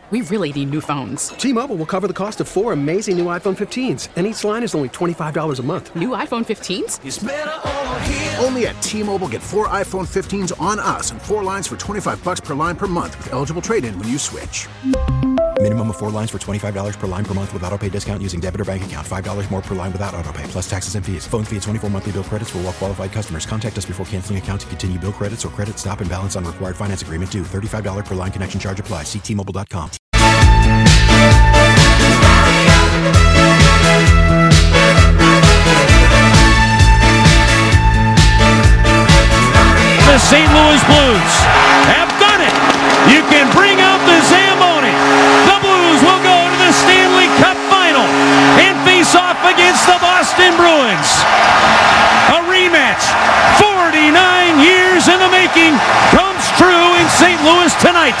We really need new phones. T-Mobile will cover the cost of 4 amazing new iPhone 15s, and each line is only $25 a month. New iPhone 15s? It's better over here. Only at T-Mobile, get 4 iPhone 15s on us and 4 lines for $25 per line per month with eligible trade-in when you switch. Minimum of 4 lines for $25 per line per month with autopay discount using debit or bank account. $5 more per line without autopay, plus taxes and fees. Phone fee at 24 monthly bill credits for well-qualified customers. Contact us before canceling account to continue bill credits or credit stop and balance on required finance agreement due. $35 per line connection charge applies. See T-Mobile.com. The St. Louis Blues have done it. You can bring out the Zamboni. The Blues will go to the Stanley Cup Final and face off against the Boston Bruins. A rematch, 49 years in the making, comes true in St. Louis tonight.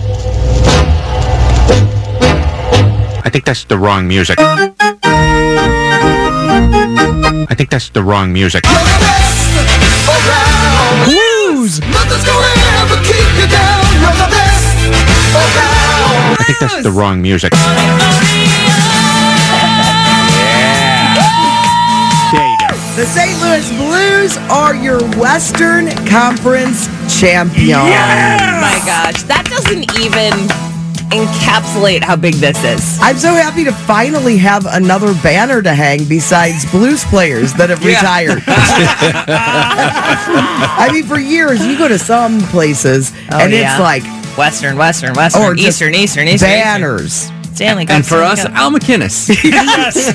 I think that's the wrong music. I think that's the wrong music. Blues! Nothing's gonna ever keep you down. You're the best around. I think that's the wrong music. There you go. The St. Louis Blues are your Western Conference champions. Yes! My gosh, that doesn't even encapsulate how big this is. I'm so happy to finally have another banner to hang besides Blues players that have retired. I mean, for years, you go to some places, and it's like Western, or Eastern, banners. Stanley Cup. And for us, Al McInnes. Yes.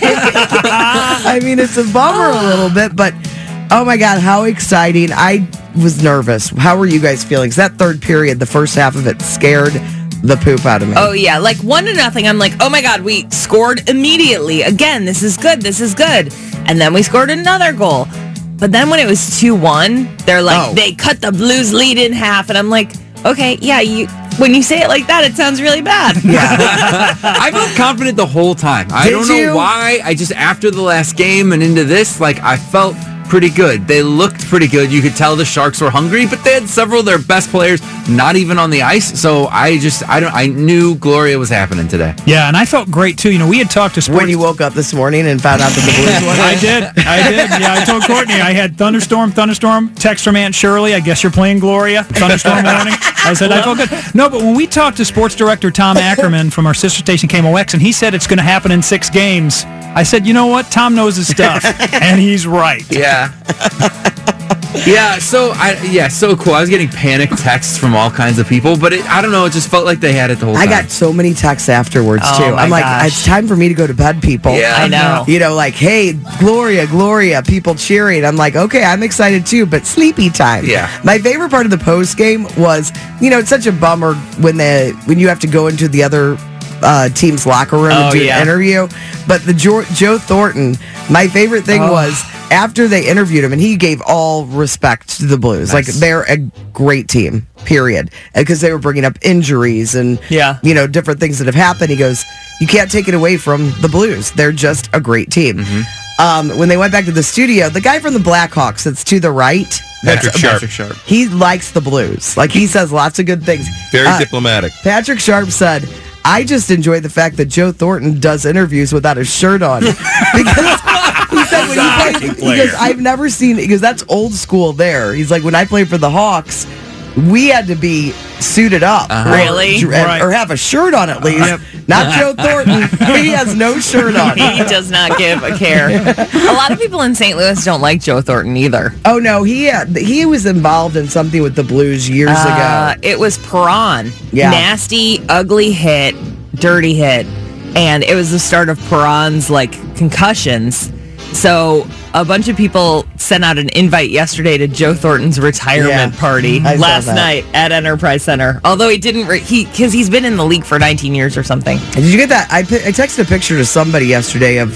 I mean, it's a bummer a little bit, but oh my God, how exciting. I was nervous. How were you guys feeling? 'Cause that third period, the first half of it scared the poop out of me. Oh, yeah. Like 1-0. I'm like, oh my God, we scored immediately. Again, this is good. And then we scored another goal. But then when it was 2-1, they're like, they cut the Blues lead in half. And I'm like, okay, yeah, when you say it like that, it sounds really bad. Yeah. I felt confident the whole time. I don't know why. I just, after the last game and into this, like, I felt pretty good. They looked pretty good. You could tell the Sharks were hungry, but they had several of their best players not even on the ice. So I knew Gloria was happening today. Yeah, and I felt great too. You know, we had talked to sports. When you woke up this morning and found out that the Blues won. I did. Yeah, I told Courtney I had thunderstorm. Text from Aunt Shirley. I guess you're playing Gloria. Thunderstorm warning. I said I felt good. No, but when we talked to sports director Tom Ackerman from our sister station KMOX, and he said it's going to happen in 6 games. I said, you know what? Tom knows his stuff, and he's right. Yeah. Yeah, so cool. I was getting panic texts from all kinds of people, but I don't know, it just felt like they had it the whole time. I got so many texts afterwards, too. I'm like, it's time for me to go to bed, people. Yeah. I know. You know, like, hey, Gloria, people cheering. I'm like, okay, I'm excited, too, but sleepy time. Yeah. My favorite part of the post game was, you know, it's such a bummer when you have to go into the other team's locker room and do an interview. But the Joe Thornton, my favorite thing was after they interviewed him, and he gave all respect to the Blues. Nice. Like, they're a great team, period. Because they were bringing up injuries and, you know, different things that have happened. He goes, you can't take it away from the Blues. They're just a great team. Mm-hmm. When they went back to the studio, the guy from the Blackhawks that's to the right, Patrick Sharp. He likes the Blues. Like, he says lots of good things. Very diplomatic. Patrick Sharp said, I just enjoy the fact that Joe Thornton does interviews without his shirt on. Because he said when he goes, I've never seen, because that's old school there. He's like, when I played for the Hawks, we had to be suited up. Really? Or have a shirt on at least. Not Joe Thornton. He has no shirt on. He does not give a care. A lot of people in St. Louis don't like Joe Thornton either. Oh, no. He was involved in something with the Blues years ago. It was Perron. Yeah. Nasty, ugly hit, dirty hit. And it was the start of Perron's, like, concussions. So a bunch of people sent out an invite yesterday to Joe Thornton's retirement party last night at Enterprise Center. Although he didn't, because he's been in the league for 19 years or something. Did you get that? I texted a picture to somebody yesterday of,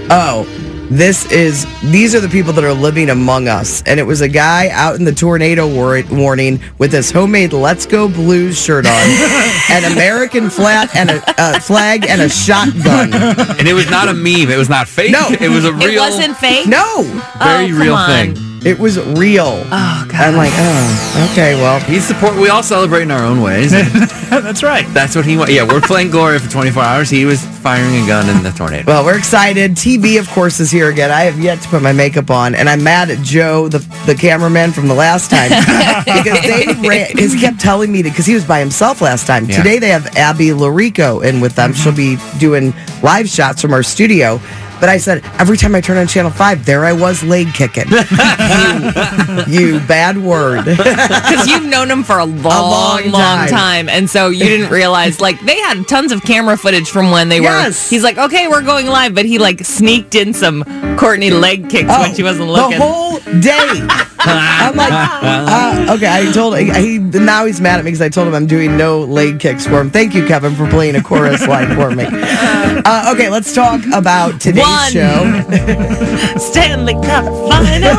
these are the people that are living among us. And it was a guy out in the tornado warning with his homemade Let's Go Blues shirt on, an American flag and a shotgun. And it was not a meme. It was not fake. No. It was a real... It wasn't fake? No. Very real thing. It was real. Oh, God. I'm like, oh, okay, well. We all celebrate in our own ways. That's right. That's what he wants. Yeah, we're playing Gloria for 24 hours. He was firing a gun in the tornado. Well, we're excited. TV, of course, is here again. I have yet to put my makeup on, and I'm mad at Joe, the cameraman from the last time, because he kept telling me because he was by himself last time. Yeah. Today they have Abby Larico in with them. She'll be doing live shots from our studio. But I said, every time I turn on Channel 5, there I was leg kicking. you bad word. Because you've known him for a long time. And so you didn't realize, like, they had tons of camera footage from when they were. He's like, okay, we're going live. But he, like, sneaked in some Courtney leg kicks when she wasn't looking. The whole day. I'm like, okay, I told him. Now he's mad at me because I told him I'm doing no leg kicks for him. Thank you, Kevin, for playing a chorus line for me. Okay, let's talk about today's show. Stanley Cup final.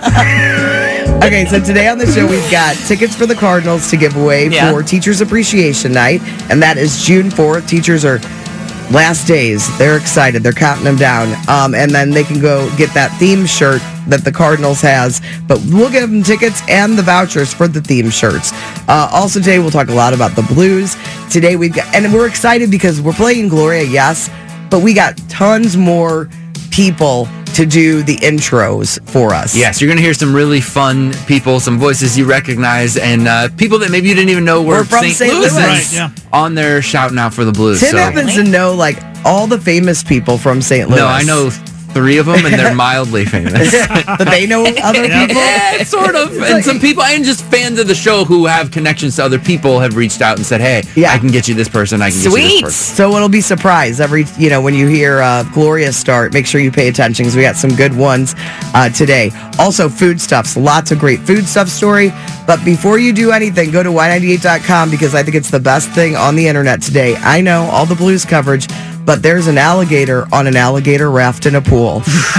Okay, so today on the show we've got tickets for the Cardinals to give away for Teachers Appreciation Night, and that is June 4th. Teachers are last days. They're excited. They're counting them down. And then they can go get that theme shirt that the Cardinals has. But we'll give them tickets and the vouchers for the theme shirts. Also today we'll talk a lot about the Blues. Today we've got, and we're excited because we're playing Gloria, yes, but we got tons more people to do the intros for us. Yes, you're going to hear some really fun people, some voices you recognize, and people that maybe you didn't even know were from St. Louis. Right, on there shouting out for the Blues. Tim happens to know like all the famous people from St. Louis. No, I know 3 of them, and they're mildly famous. But they know other people? Yeah, sort of. And some people, and just fans of the show who have connections to other people have reached out and said, hey, I can get you this person, I can get you this person. So it'll be surprise every, when you hear Gloria start, make sure you pay attention because we got some good ones today. Also, foodstuffs, lots of great foodstuff story. But before you do anything, go to y98.com because I think it's the best thing on the internet today. I know all the Blues coverage, but there's an alligator on an alligator raft in a pool.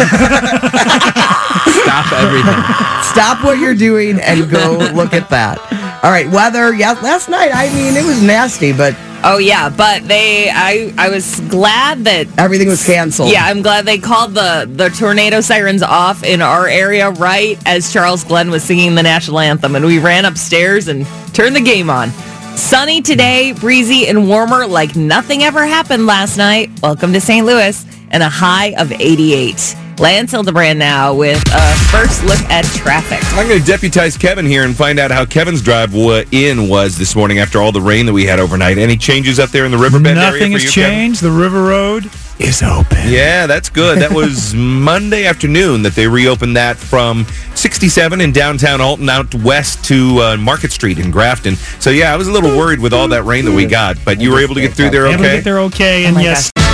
Stop everything. Stop what you're doing and go look at that. All right, weather. Yeah, last night, I mean, it was nasty, but... Oh, yeah, but I was glad that... Everything was canceled. Yeah, I'm glad they called the tornado sirens off in our area right as Charles Glenn was singing the national anthem, and we ran upstairs and turned the game on. Sunny today, breezy and warmer like nothing ever happened last night. Welcome to St. Louis, and a high of 88. Lance Hildebrand now with a first look at traffic. I'm going to deputize Kevin here and find out how Kevin's drive in was this morning after all the rain that we had overnight. Any changes up there in the Riverbend area? Nothing has changed. Kevin? The River Road is open. Yeah, that's good. That was Monday afternoon that they reopened that from 67 in downtown Alton out west to Market Street in Grafton. So, yeah, I was a little worried with all that rain that we got, but you were able to get through there okay? Able to get there okay, and yes. Gosh.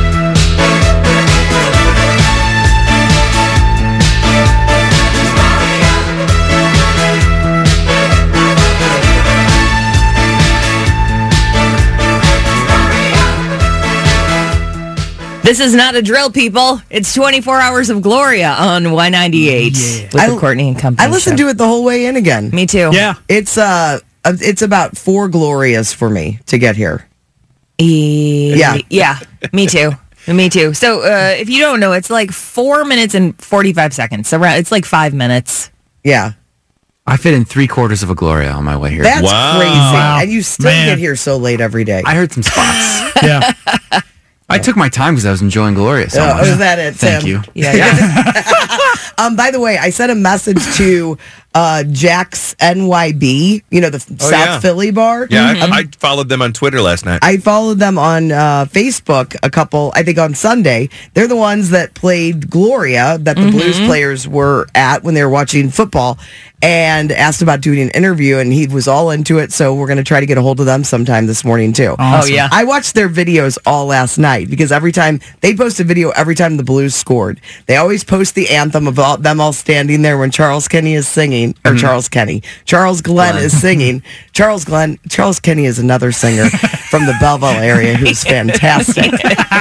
This is not a drill, people. It's 24 hours of Gloria on Y98 with the Courtney and Company. I listened to it the whole way in again. Me too. Yeah. It's about 4 Glorias for me to get here. Yeah, me too. Me too. So if you don't know, it's like 4 minutes and 45 seconds. So it's like 5 minutes. Yeah. I fit in 3/4 of a Gloria on my way here. That's crazy. Wow. And you still get here so late every day. I heard some spots. Yeah. I took my time because I was enjoying Gloria so much. Is that it, Tim? Thank you. Yeah. By the way, I sent a message to Jack's NYB, the South Philly bar. Yeah, I followed them on Twitter last night. I followed them on Facebook I think on Sunday. They're the ones that played Gloria that the Blues players were at when they were watching football, and asked about doing an interview, and he was all into it, so we're going to try to get a hold of them sometime this morning, too. Awesome. Oh, yeah. I watched their videos all last night, because every time, they post a video every time the Blues scored. They always post the anthem of them all standing there when Charles Kenny is singing, or Charles Glenn is singing. Charles Kenny is another singer from the Belleville area who's fantastic.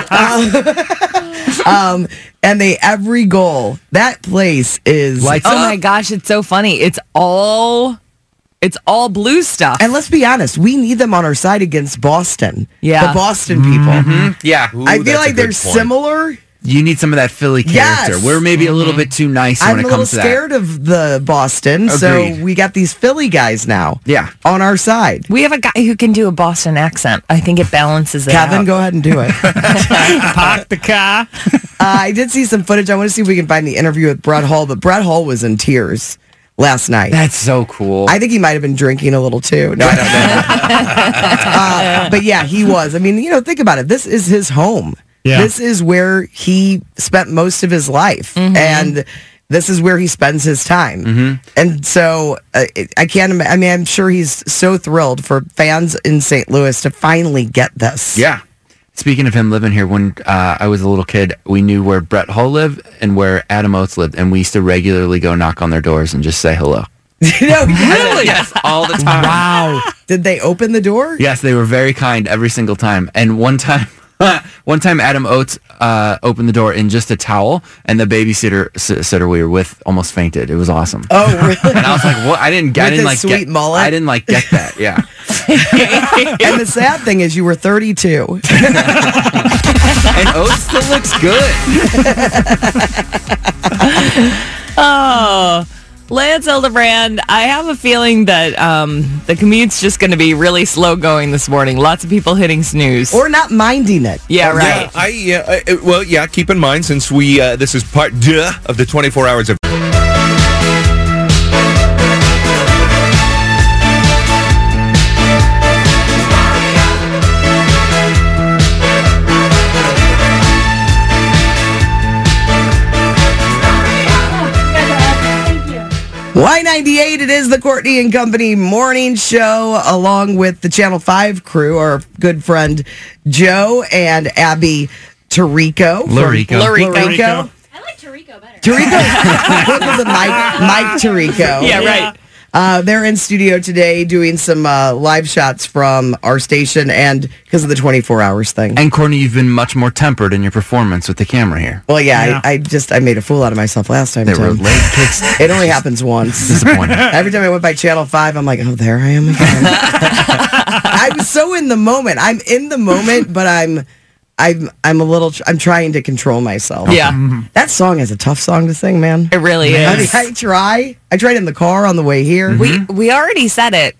And every goal, that place is lights oh up. My gosh, it's so funny. It's all Blues stuff. And let's be honest, we need them on our side against Boston. Yeah. The Boston people. Yeah. Ooh, I feel like they're similar, You need some of that Philly character. Yes. We're maybe a little bit too nice when it comes to that. I'm a little scared of the Boston, Agreed. so we got these Philly guys now. Yeah. On our side. We have a guy who can do a Boston accent. I think it balances it out. Kevin, go ahead and do it. Park the car. I did see some footage. I want to see if we can find the interview with Brett Hull, but Brett Hull was in tears last night. That's so cool. I think he might have been drinking a little too. No, I don't know. But yeah, he was. I mean, think about it. This is his home. Yeah. This is where he spent most of his life. And this is where he spends his time. And so I can't imagine. I mean, I'm sure he's so thrilled for fans in St. Louis to finally get this. Yeah. Speaking of him living here, when I was a little kid, we knew where Brett Hull lived and where Adam Oates lived, and we used to regularly go knock on their doors and just say hello. No, really? Yes, all the time. Wow. Did they open the door? Yes, they were very kind every single time. And one time Adam Oates opened the door in just a towel, and the babysitter we were with almost fainted. It was awesome. Oh, really? And I was like, "What? I didn't get mullet? I didn't get that." Yeah. And the sad thing is, you were 32, and Oates still looks good. Oh. Lance Hildebrand, I have a feeling that the commute's just going to be really slow going this morning. Lots of people hitting snooze. Or not minding it. Yeah, right. Keep in mind, since this is part of the 24 hours of... Y98, it is the Courtney and Company morning show, along with the Channel 5 crew, our good friend Joe and Abby Tirico. Larico. I like Tirico better. Tirico is Mike Tirico. Yeah, right. They're in studio today doing some live shots from our station, and because of the 24 hours thing. And Courtney, you've been much more tempered in your performance with the camera here. Well, yeah. I made a fool out of myself last time. There were late kicks. It only happens once. Disappointing. Every time I went by Channel 5, I'm like, oh, there I am again. I was so in the moment. I'm in the moment, but I'm trying to control myself. Yeah. That song is a tough song to sing, man. It really is. I mean, I tried in the car on the way here. We already said it.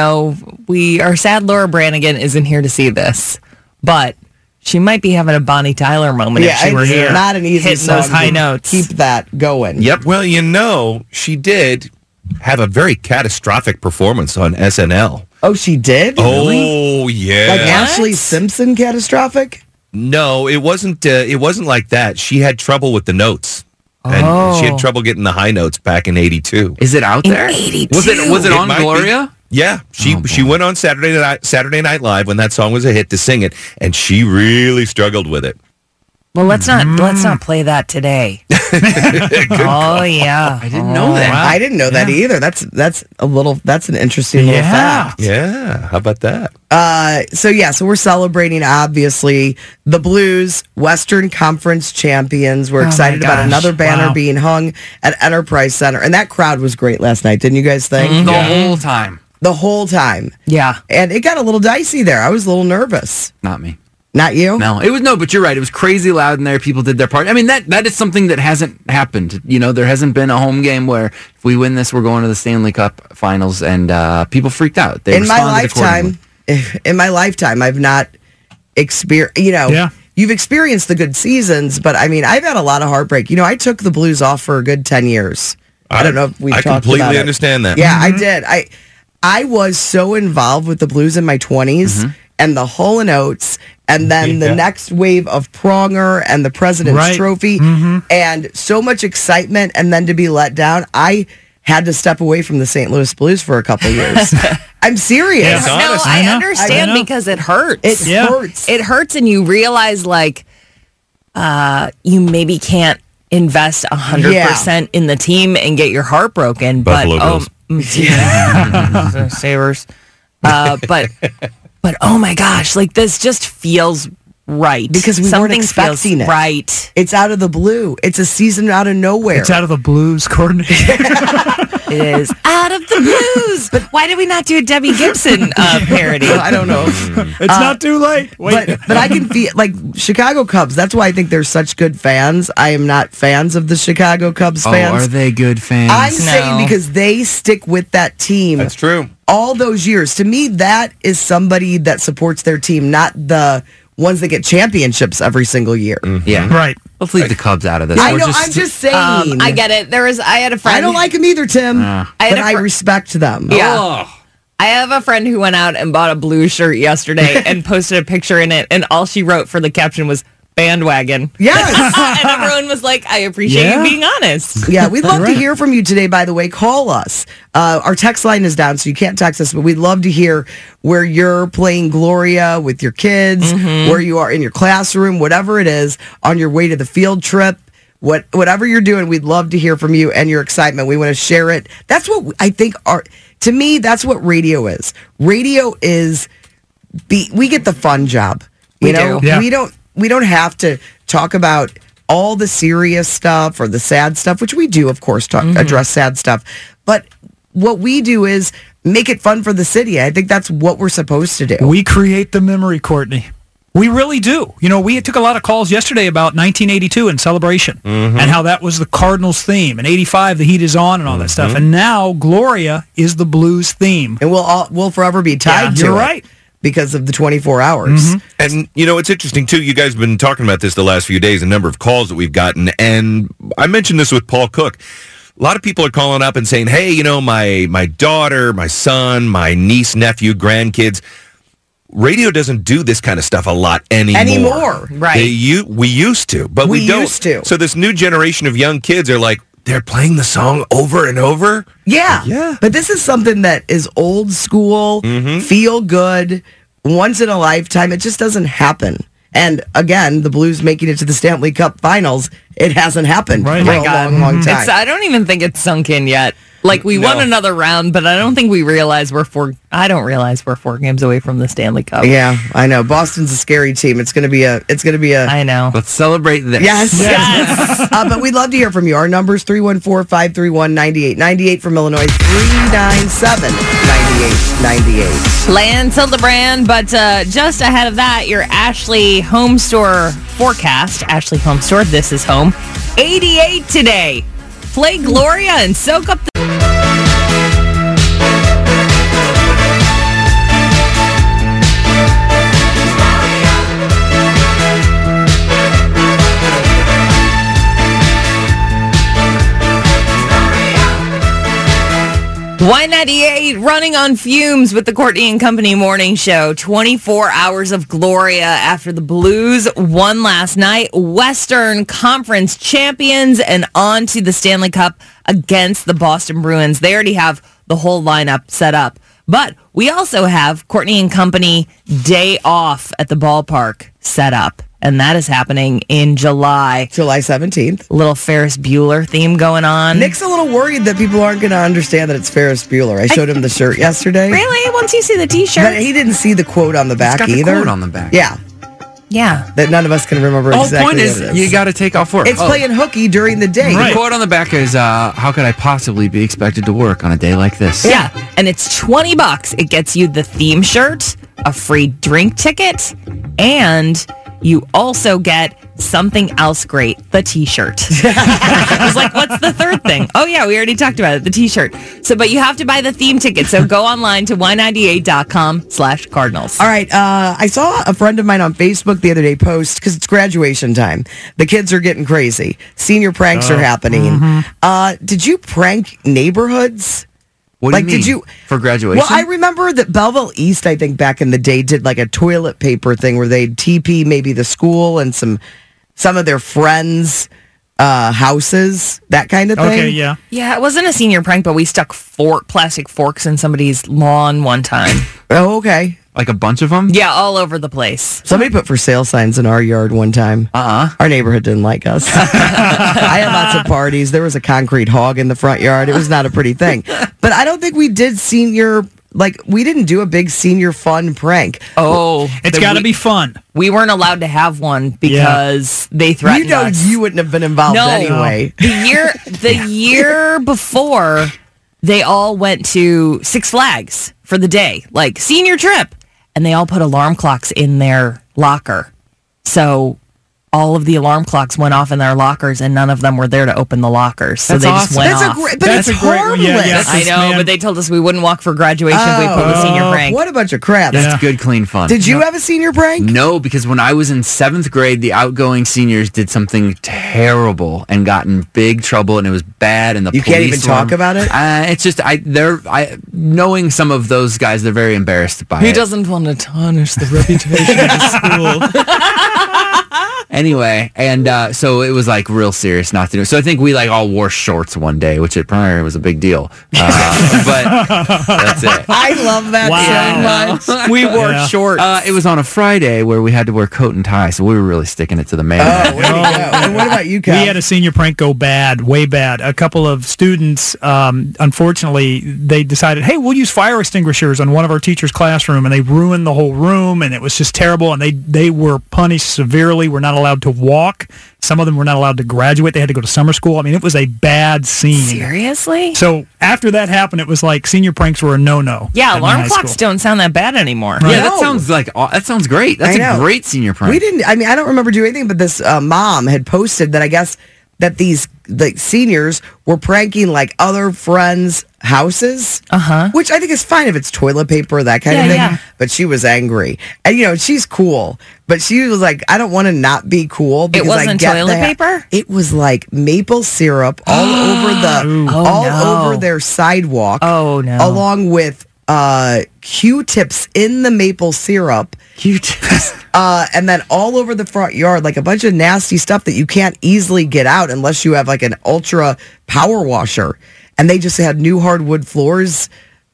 Our sad Laura Branigan isn't here to see this, but she might be having a Bonnie Tyler moment if she were here. Not an easy hitting song those high to notes. Keep that going. Yep. Well, she did have a very catastrophic performance on SNL. Oh, she did? Oh, yeah. Like Ashley Simpson catastrophic? No, it wasn't. It wasn't like that. She had trouble with the notes, and she had trouble getting the high notes back in '82. Is it out there? 82. Was it on Gloria? Yeah, she went on Saturday Night Live when that song was a hit to sing it, and she really struggled with it. Well, let's not play that today. Oh yeah, I didn't know that. Wow. I didn't know that either. That's an interesting little fact. Yeah, how about that? So we're celebrating obviously the Blues, Western Conference champions. We're excited about another banner being hung at Enterprise Center, and that crowd was great last night. Didn't you guys think? The whole time. The whole time. Yeah, and it got a little dicey there. I was a little nervous. Not me. Not you? No, but you're right. It was crazy loud in there. People did their part. I mean, that is something that hasn't happened. There hasn't been a home game where if we win this, we're going to the Stanley Cup Finals, and people freaked out. They in my lifetime, I've not experienced. You've experienced the good seasons, but I mean, I've had a lot of heartbreak. I took the Blues off for a good 10 years. I don't know if we talked about it. I completely understand that. Yeah, I did. I was so involved with the Blues in my 20s. And the Hall & Oates, and then the next wave of Pronger and the President's Trophy, and so much excitement, and then to be let down. I had to step away from the St. Louis Blues for a couple of years. I'm serious. No, I understand because it hurts. It hurts. It hurts, and you realize you maybe can't invest 100% in the team and get your heart broken. Buffalo Bills. Sabres. But oh my gosh, this just feels right. Because we weren't expecting it. Right. It's out of the blue. It's a season out of nowhere. It's out of the blues, Courtney. It is out of the blues. But why did we not do a Debbie Gibson parody? I don't know. It's not too late. Wait. But I can feel like Chicago Cubs. That's why I think they're such good fans. I am not fans of the Chicago Cubs fans. Are they good fans? I'm saying because they stick with that team. That's true. All those years. To me, that is somebody that supports their team, not the ones that get championships every single year. Mm-hmm. Yeah. Right. Let's leave the Cubs out of this. I know. I'm just saying. I get it. I had a friend. I don't like them either, Tim. But I respect them. Yeah. Oh. I have a friend who went out and bought a blue shirt yesterday and posted a picture in it, and all she wrote for the caption was bandwagon. Yes. And everyone was like, I appreciate you being honest. Yeah, we'd love to hear from you today, by the way. Call us. Our text line is down, so you can't text us, but we'd love to hear where you're playing Gloria with your kids, where you are in your classroom, whatever it is, on your way to the field trip. Whatever you're doing, we'd love to hear from you and your excitement. We want to share it. That's what I think to me, that's what radio is. Radio is, we get the fun job. You know, Yeah. We don't have to talk about all the serious stuff or the sad stuff, which we do, of course, address sad stuff. But what we do is make it fun for the city. I think that's what we're supposed to do. We create the memory, Courtney. We really do. You know, we took a lot of calls yesterday about 1982 and Celebration and how that was the Cardinals theme. And 85, the heat is on and all that stuff. And now Gloria is the blues theme. And we'll forever be tied to it. You're right. Because of the 24 hours. And, you know, it's interesting, too. You guys have been talking about this the last few days, a number of calls that we've gotten. And I mentioned this with Paul Cook. A lot of people are calling up and saying, hey, you know, my daughter, my son, my niece, nephew, grandkids, radio doesn't do this kind of stuff a lot anymore. Right. We used to, but we don't. Used to. So this new generation of young kids are like, they're playing the song over and over? Yeah. But this is something that is old school, feel good, once in a lifetime. It just doesn't happen. And again, the Blues making it to the Stanley Cup Finals, it hasn't happened for a long time. I don't even think it's sunk in yet. Like, we won another round, but I don't think we realize I don't realize we're 4 games away from the Stanley Cup. Yeah, I know. Boston's a scary team. It's going to be a. I know. Let's celebrate this. Yes. But we'd love to hear from you. Our number's 314-531-9898 from Illinois, 397-9898. Land Hildebrand, but just ahead of that, your Ashley Home Store forecast. Ashley Home Store, this is home. 88 today. Play Gloria and soak up the... Y98 running on fumes with the Courtney and Company morning show. 24 hours of Gloria after the Blues won last night. Western Conference champions and on to the Stanley Cup against the Boston Bruins. They already have the whole lineup set up. But we also have Courtney and Company day off at the ballpark set up. And that is happening in July. July 17th. Little Ferris Bueller theme going on. Nick's a little worried that people aren't going to understand that it's Ferris Bueller. I showed him the shirt yesterday. Really? Once you see the T-shirt? But he didn't see the quote on the back It's got either. the quote on the back. Yeah. Yeah. That none of us can remember The whole exactly point what is it is. you got to take off work. It's playing hooky during the day. The quote on the back is, how could I possibly be expected to work on a day like this? Yeah. And it's $20. It gets you the theme shirt, a free drink ticket, and you also get something else great, the T-shirt. I was like, what's the third thing? Oh, yeah, we already talked about it, the T-shirt. So, but you have to buy the theme ticket. So go online to y98.com/Cardinals. All right. I saw a friend of mine on Facebook the other day post, because it's graduation time. The kids are getting crazy. Senior pranks are happening. Did you prank neighborhoods? What do you mean? Did you for graduation? Well, I remember that Belleville East, I think back in the day, did like a toilet paper thing where they'd TP maybe the school and some of their friends' houses, that kind of thing. Okay, yeah. Yeah, it wasn't a senior prank, but we stuck plastic forks in somebody's lawn one time. Oh, okay. Like a bunch of them? Yeah, all over the place. Somebody put for sale signs in our yard one time. Our neighborhood didn't like us. I had lots of parties. There was a concrete hog in the front yard. It was not a pretty thing. But I don't think we did senior like, we didn't do a big senior fun prank. Oh, it's got to be fun. We weren't allowed to have one because they threatened us. You wouldn't have been involved anyway. The year before, they all went to Six Flags for the day, like senior trip, and they all put alarm clocks in their locker. So all of the alarm clocks went off in their lockers, and none of them were there to open the lockers. So they just went off. It's harmless. I know, but they told us we wouldn't walk for graduation if we pulled a senior prank. What a bunch of crap. That's good, clean fun. Did you have a senior prank? No, because when I was in 7th grade, the outgoing seniors did something terrible and got in big trouble, and it was bad. And the you police can't even talk about it. It's just knowing some of those guys, they're very embarrassed by it. He doesn't want to tarnish the reputation of the school. Anyway, and so it was like real serious not to do. So I think we like all wore shorts one day, which at primary was a big deal. But that's it. I love that so much. We wore shorts. It was on a Friday where we had to wear coat and tie, so we were really sticking it to the man. Oh, way to go. And what about you, Cal? We had a senior prank go bad, way bad. A couple of students, unfortunately, they decided, hey, we'll use fire extinguishers on one of our teachers' classroom, and they ruined the whole room, and it was just terrible, and they were punished severely. We're not allowed to walk. Some of them were not allowed to graduate. They had to go to summer school. I mean, it was a bad scene. Seriously? So after that happened, it was like senior pranks were a no-no. Yeah, alarm clocks don't sound that bad anymore. Right. Yeah, that sounds great. That's a great senior prank. We didn't. I mean, I don't remember doing anything, but this mom had posted that I guess that these seniors were pranking like other friends' houses, which I think is fine if it's toilet paper, that kind of thing. Yeah. But she was angry, and she's cool, but she was like, I don't want to not be cool. Because it wasn't toilet paper. It was like maple syrup all over their sidewalk. Oh no! Along with Q-tips in the maple syrup. Q-tips. And then all over the front yard, like a bunch of nasty stuff that you can't easily get out unless you have like an ultra power washer. And they just had new hardwood floors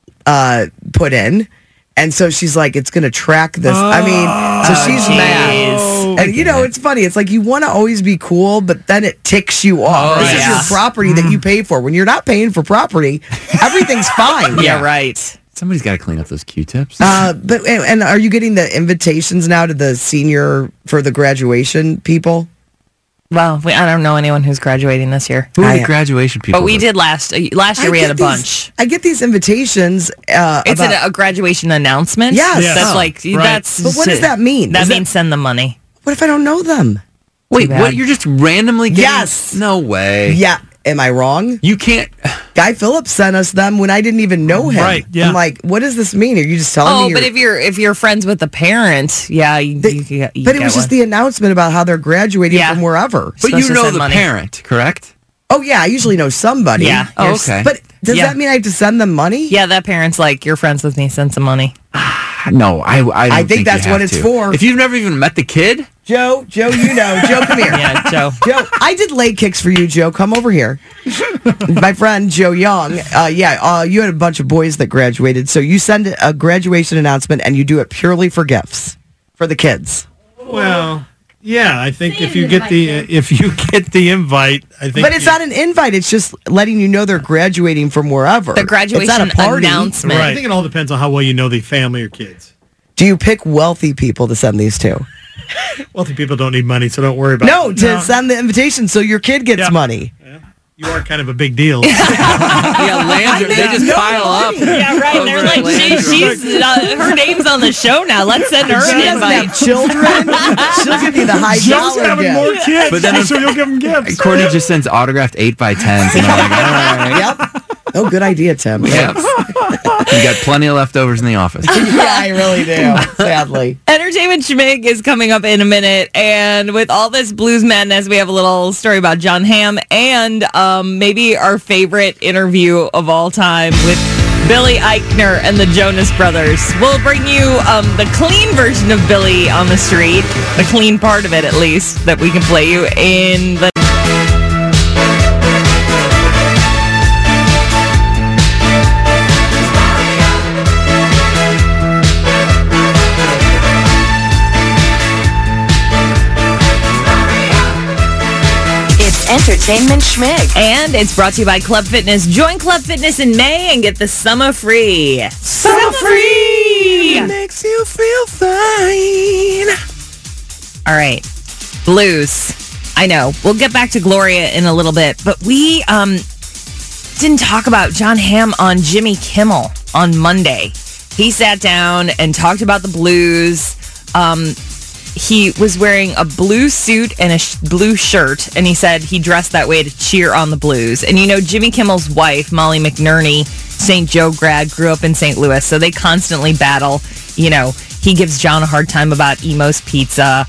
put in. And so she's like, it's going to track this. So she's mad. And, it's funny. It's like you want to always be cool, but then it ticks you off. This is your property that you pay for. When you're not paying for property, everything's fine. Yeah, right. Somebody's got to clean up those Q-tips. But are you getting the invitations now to the for the graduation people? Well, I don't know anyone who's graduating this year. Who are the graduation people? But we did last year. We had a bunch. I get these invitations. It's a graduation announcement. Yes. That's that's. But what does that mean? That means send them money. What if I don't know them? Wait, what? You're just randomly getting? Yes. No way. Yeah. Am I wrong? You can't. Guy Phillips sent us them when I didn't even know him. Right. Yeah. I'm like, what does this mean? Are you just telling me? Oh, but if you're friends with the parent, you but it was just the announcement about how they're graduating from wherever. But you know the parent, correct? Oh yeah, I usually know somebody. Yeah. Oh, okay. But does that mean I have to send them money? Yeah, that parent's like, you're friends with me, send some money. No, I don't think that's what it's for. If you've never even met the kid, Joe, Joe, come here. Yeah, Joe. Joe, I did leg kicks for you, Joe. Come over here. My friend Joe Young. You had a bunch of boys that graduated, so you send a graduation announcement and you do it purely for gifts for the kids. Well, yeah, I think if you get the invite, I think. But it's not an invite. It's just letting you know they're graduating from wherever. The graduation it's not a party. announcement. Right. I think it all depends on how well you know the family or kids. Do you pick wealthy people to send these to? Wealthy people don't need money, so don't worry about it. To send the invitation so your kid gets money. Yeah. You are kind of a big deal. They just pile up. Yeah, right. They're like, she's her name's on the show now. Let's send her an invite. Have children. She'll give you the high Joe's dollar having gift. more kids, but then so you'll give them gifts. Courtney just sends autographed 8x10s. And I'm like, all right. Yep. Oh, good idea, Tim. Yep. You got plenty of leftovers in the office. Yeah, I really do, sadly. Entertainment Schmig is coming up in a minute, and with all this blues madness, we have a little story about John Hamm and maybe our favorite interview of all time with Billy Eichner and the Jonas Brothers. We'll bring you the clean version of Billy on the Street, the clean part of it at least, that we can play you in the... entertainment schmig. And it's brought to you by Club Fitness. Join Club Fitness in May and get the summer free. Summer free! It makes you feel fine. All right. Blues. I know. We'll get back to Gloria in a little bit, but we didn't talk about Jon Hamm on Jimmy Kimmel on Monday. He sat down and talked about the Blues. He was wearing a blue suit and a blue shirt, and he said he dressed that way to cheer on the Blues. And, you know, Jimmy Kimmel's wife, Molly McNerney, St. Joe grad, grew up in St. Louis, so they constantly battle. You know, he gives John a hard time about Emo's Pizza.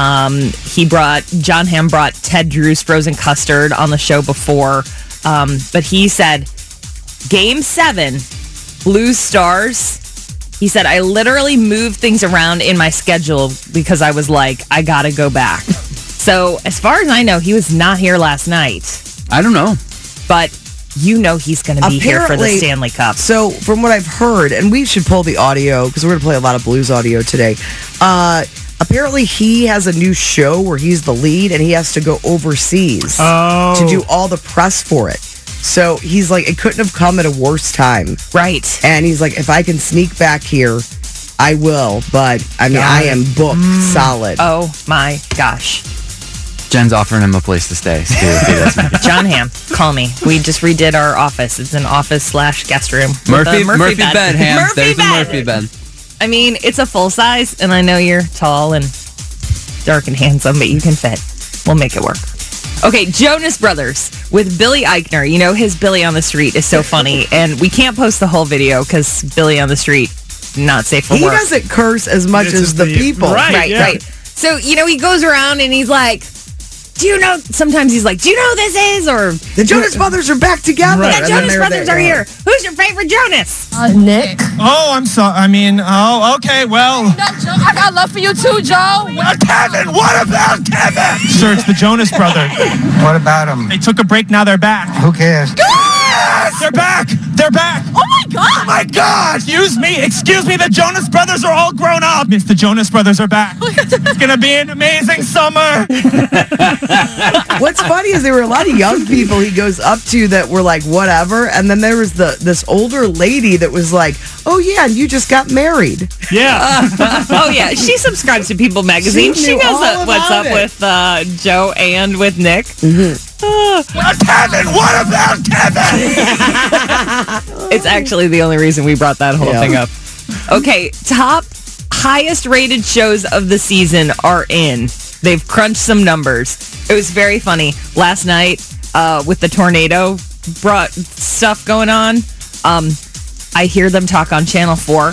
Jon Hamm brought Ted Drew's frozen custard on the show before. But he said, Game 7, Blues Stars. He said, I literally moved things around in my schedule because I was like, I got to go back. So as far as I know, he was not here last night. I don't know. But you know he's going to be here for the Stanley Cup. So from what I've heard, and we should pull the audio because we're going to play a lot of Blues audio today. Apparently he has a new show where he's the lead and he has to go overseas to do all the press for it. So he's like, it couldn't have come at a worse time. Right. And he's like, if I can sneak back here, I will. But, I mean, I am booked solid. Oh, my gosh. Jen's offering him a place to stay. Jon Hamm, call me. We just redid our office. It's an office/guest room. Murphy bed, Hamm. There's a Murphy bed. I mean, it's a full size, and I know you're tall and dark and handsome, but you can fit. We'll make it work. Okay, Jonas Brothers with Billy Eichner. You know, his Billy on the Street is so funny, and we can't post the whole video because Billy on the Street, not safe for work. He doesn't curse as much as the people. Right. So, you know, he goes around and he's like, do you know, sometimes he's like, do you know who this is? Or the Jonas Brothers are back together. Right. The Jonas Brothers are here. Who's your favorite Jonas? Nick. Oh, I'm sorry. Okay, well. I got love for you too, Joe. Kevin, what about Kevin? Sir, it's the Jonas Brothers. What about them? They took a break, now they're back. Who cares? Yes! They're back! They're back! Oh my God! Oh my God! Excuse me, the Jonas Brothers are all grown up. Miss, the Jonas Brothers are back. It's gonna be an amazing summer. What's funny is there were a lot of young people he goes up to that were like, whatever. And then there was this older lady that was like, oh yeah, and you just got married. Yeah. Oh yeah, she subscribes to People Magazine. She knows what's up with Joe and with Nick. Mm-hmm. Kevin, what about Kevin? It's actually the only reason we brought that whole thing up. Okay, top highest rated shows of the season are in. They've crunched some numbers. It was very funny. Last night, with the tornado brought stuff going on, I hear them talk on Channel 4.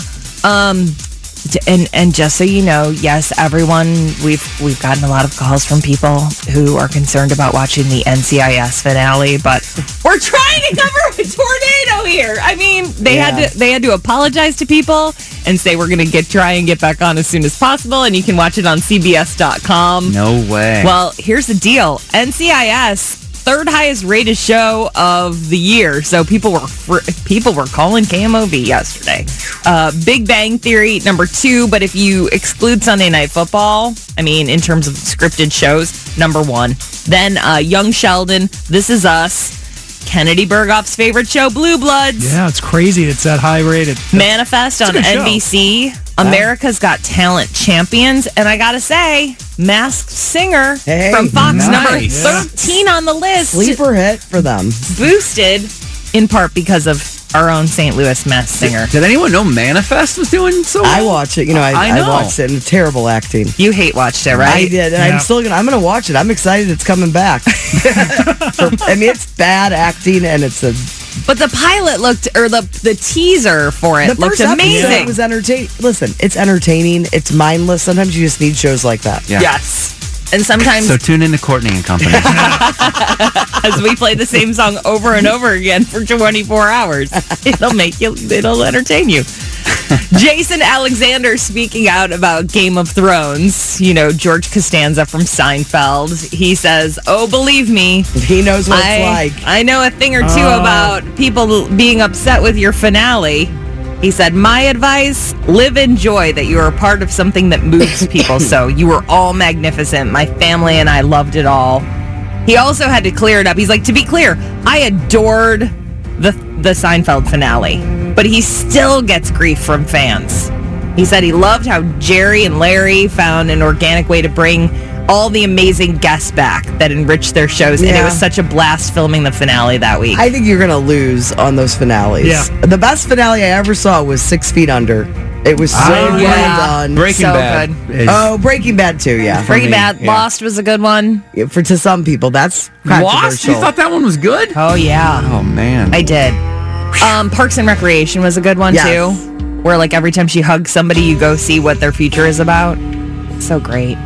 And just so you know, yes, everyone, we've gotten a lot of calls from people who are concerned about watching the NCIS finale, but we're trying to cover a tornado here. I mean, they had to apologize to people and say we're going to try and get back on as soon as possible, and you can watch it on CBS.com. No way. Well, here's the deal. NCIS, third highest rated show of the year. So people were calling KMOV yesterday. Big Bang Theory, number 2. But if you exclude Sunday Night Football, I mean, in terms of scripted shows, number 1. Then Young Sheldon, This Is Us, Kennedy Berghoff's favorite show, Blue Bloods. Yeah, it's crazy. It's that high rated. Manifest on NBC. America's Got Talent Champions. And I got to say, Masked Singer from Fox, number 13 on the list. Sleeper hit for them. Boosted in part because of our own St. Louis Masked Singer. Did anyone know Manifest was doing so well? I watched it. You know, I watched it, and terrible acting. You watched it, right? I did. And I'm going to watch it. I'm excited it's coming back. I mean, it's bad acting, and it's a... But the pilot the teaser for it looked amazing. It was entertaining. Listen, it's entertaining. It's mindless. Sometimes you just need shows like that. Yeah. Yes. And sometimes... So tune in to Courtney and Company. As we play the same song over and over again for 24 hours. It'll entertain you. Jason Alexander speaking out about Game of Thrones. You know, George Costanza from Seinfeld. He says, oh, believe me. He knows what it's like. I know a thing or two about people being upset with your finale. He said, my advice, live in joy that you are a part of something that moves people. So you were all magnificent. My family and I loved it all. He also had to clear it up. He's like, to be clear, I adored the Seinfeld finale, but he still gets grief from fans. He said he loved how Jerry and Larry found an organic way to bring all the amazing guests back that enriched their shows, and it was such a blast filming the finale that week. I think you're going to lose on those finales. Yeah. The best finale I ever saw was 6 Feet Under. It was so well done. Breaking Bad. Oh, Breaking Bad too, yeah. Breaking Bad. Lost was a good one. Yeah, to some people, that's controversial. Lost? You thought that one was good? Oh, yeah. Oh, man. I did. Parks and Recreation was a good one, too. Where, like, every time she hugs somebody, you go see what their future is about. So great.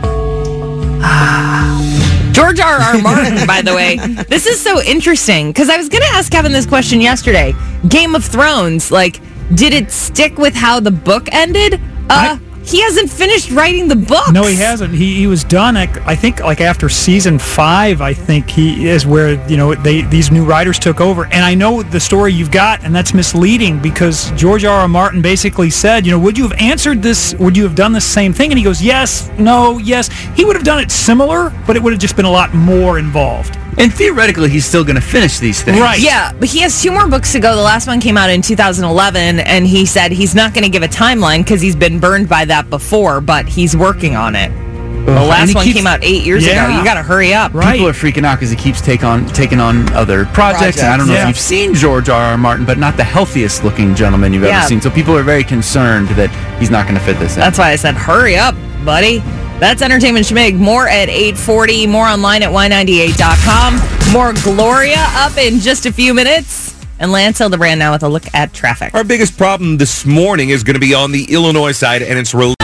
George R.R. Martin, by the way. This is so interesting, because I was going to ask Kevin this question yesterday. Game of Thrones, like, did it stick with how the book ended? He hasn't finished writing the book. No, he hasn't. He was done. I think like after season 5. I think he is where these new writers took over. And I know the story you've got, and that's misleading because George R.R. Martin basically said, would you have answered this? Would you have done the same thing? And he goes, yes, no, yes. He would have done it similar, but it would have just been a lot more involved. And theoretically, he's still going to finish these things. Right. Yeah, but he has 2 more books to go. The last one came out in 2011, and he said he's not going to give a timeline because he's been burned by that before, but he's working on it. The last one came out 8 years ago. You got to hurry up. Right. People are freaking out because he keeps taking on other projects. And I don't know if you've seen George R.R. Martin, but not the healthiest looking gentleman you've ever seen. So people are very concerned that he's not going to fit this in. That's why I said, hurry up, buddy. That's Entertainment Schmig. More at 8:40. More online at y98.com. More Gloria up in just a few minutes. And Lance Hildebrand now with a look at traffic. Our biggest problem this morning is going to be on the Illinois side, and it's related.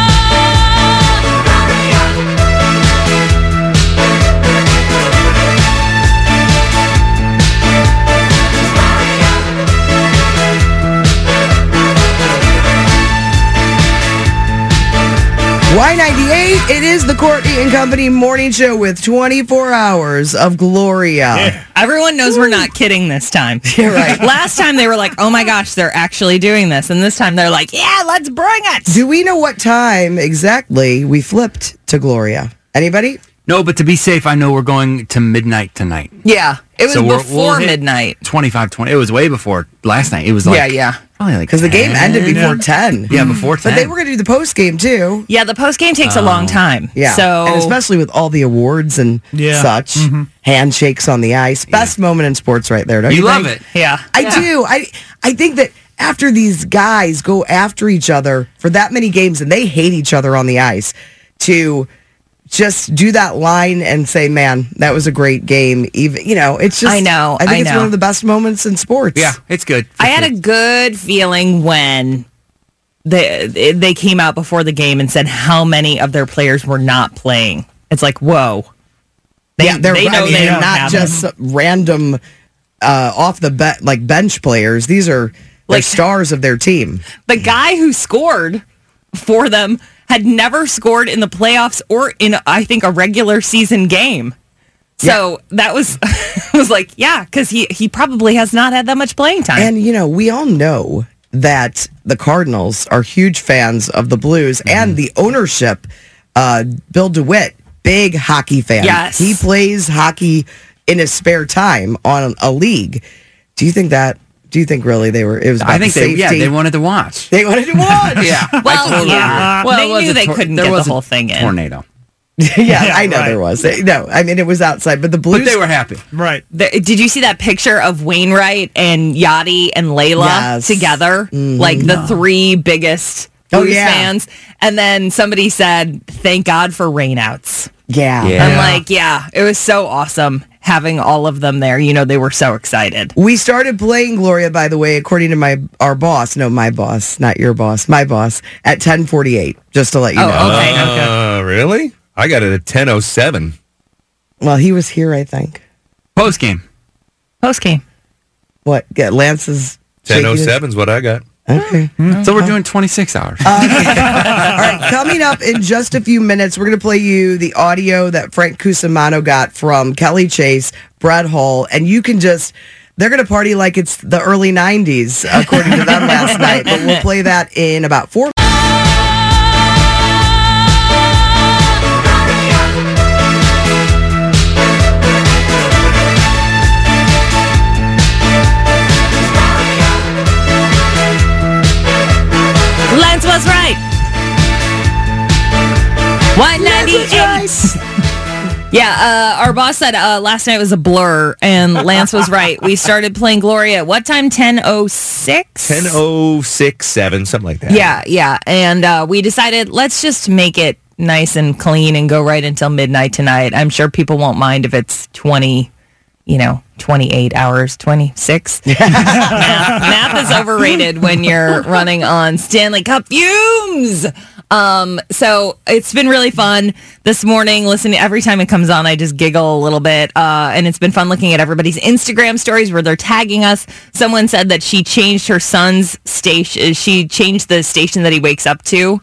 Y98, it is the Courtney and Company morning show with 24 hours of Gloria. Yeah. Everyone knows we're not kidding this time. You're right. Last time they were like, oh my gosh, they're actually doing this. And this time they're like, yeah, let's bring it. Do we know what time exactly we flipped to Gloria? Anybody? No, but to be safe, I know we're going to midnight tonight. Yeah, it was before midnight. 25:20. It was way before last night. It was like probably like because the game ended before 10. Yeah, before 10. But they were going to do the post game too. Yeah, the post game takes a long time. Yeah, so and especially with all the awards and such, handshakes on the ice. Best moment in sports, right there. Don't you love think? it? Yeah, I do. I think that after these guys go after each other for that many games and they hate each other on the ice, to just do that line and say, man, that was a great game. Even, it's just, I think it's one of the best moments in sports. Yeah, it's good. I had a good feeling when they came out before the game and said how many of their players were not playing. It's like, whoa. They're not just random off the bench players. These are like stars of their team. The guy who scored for them had never scored in the playoffs or in, I think, a regular season game. So that was like, because he probably has not had that much playing time. And, we all know that the Cardinals are huge fans of the Blues and the ownership, Bill DeWitt, big hockey fan. Yes. He plays hockey in his spare time on a league. Do you think really it was about I think they wanted to watch. They wanted to watch. Yeah. Well, they knew they couldn't get the whole thing in. Tornado. I know there was. No, I mean, it was outside, but the Blues... But they were happy. Right. Did you see that picture of Wainwright and Yachty and Layla together? Mm-hmm. Like the 3 biggest Blues fans? And then somebody said, thank God for rainouts. Yeah. I'm like, it was so awesome having all of them there. They were so excited. We started playing Gloria, by the way, according to our boss. No, my boss, not your boss. My boss at 10:48. Just to let you know. Okay. Really? I got it at 10:07. Well, he was here, I think. Post game. What? Lance's 10:07 is what I got. Okay. So we're doing 26 hours. All right. Coming up in just a few minutes, we're going to play you the audio that Frank Cusimano got from Kelly Chase, Brett Hull, and you can they're going to party like it's the early 90s, according to them last night, but we'll play that in about 4 minutes. Yeah, our boss said last night was a blur, and Lance was right. We started playing Gloria at what time? 10:06? 10:06, 7, something like that. Yeah. And we decided, let's just make it nice and clean and go right until midnight tonight. I'm sure people won't mind if it's 28 hours, 26. Math is overrated when you're running on Stanley Cup fumes. So it's been really fun this morning. Listening, every time it comes on, I just giggle a little bit. And it's been fun looking at everybody's Instagram stories where they're tagging us. Someone said that she changed her son's station. She changed the station that he wakes up to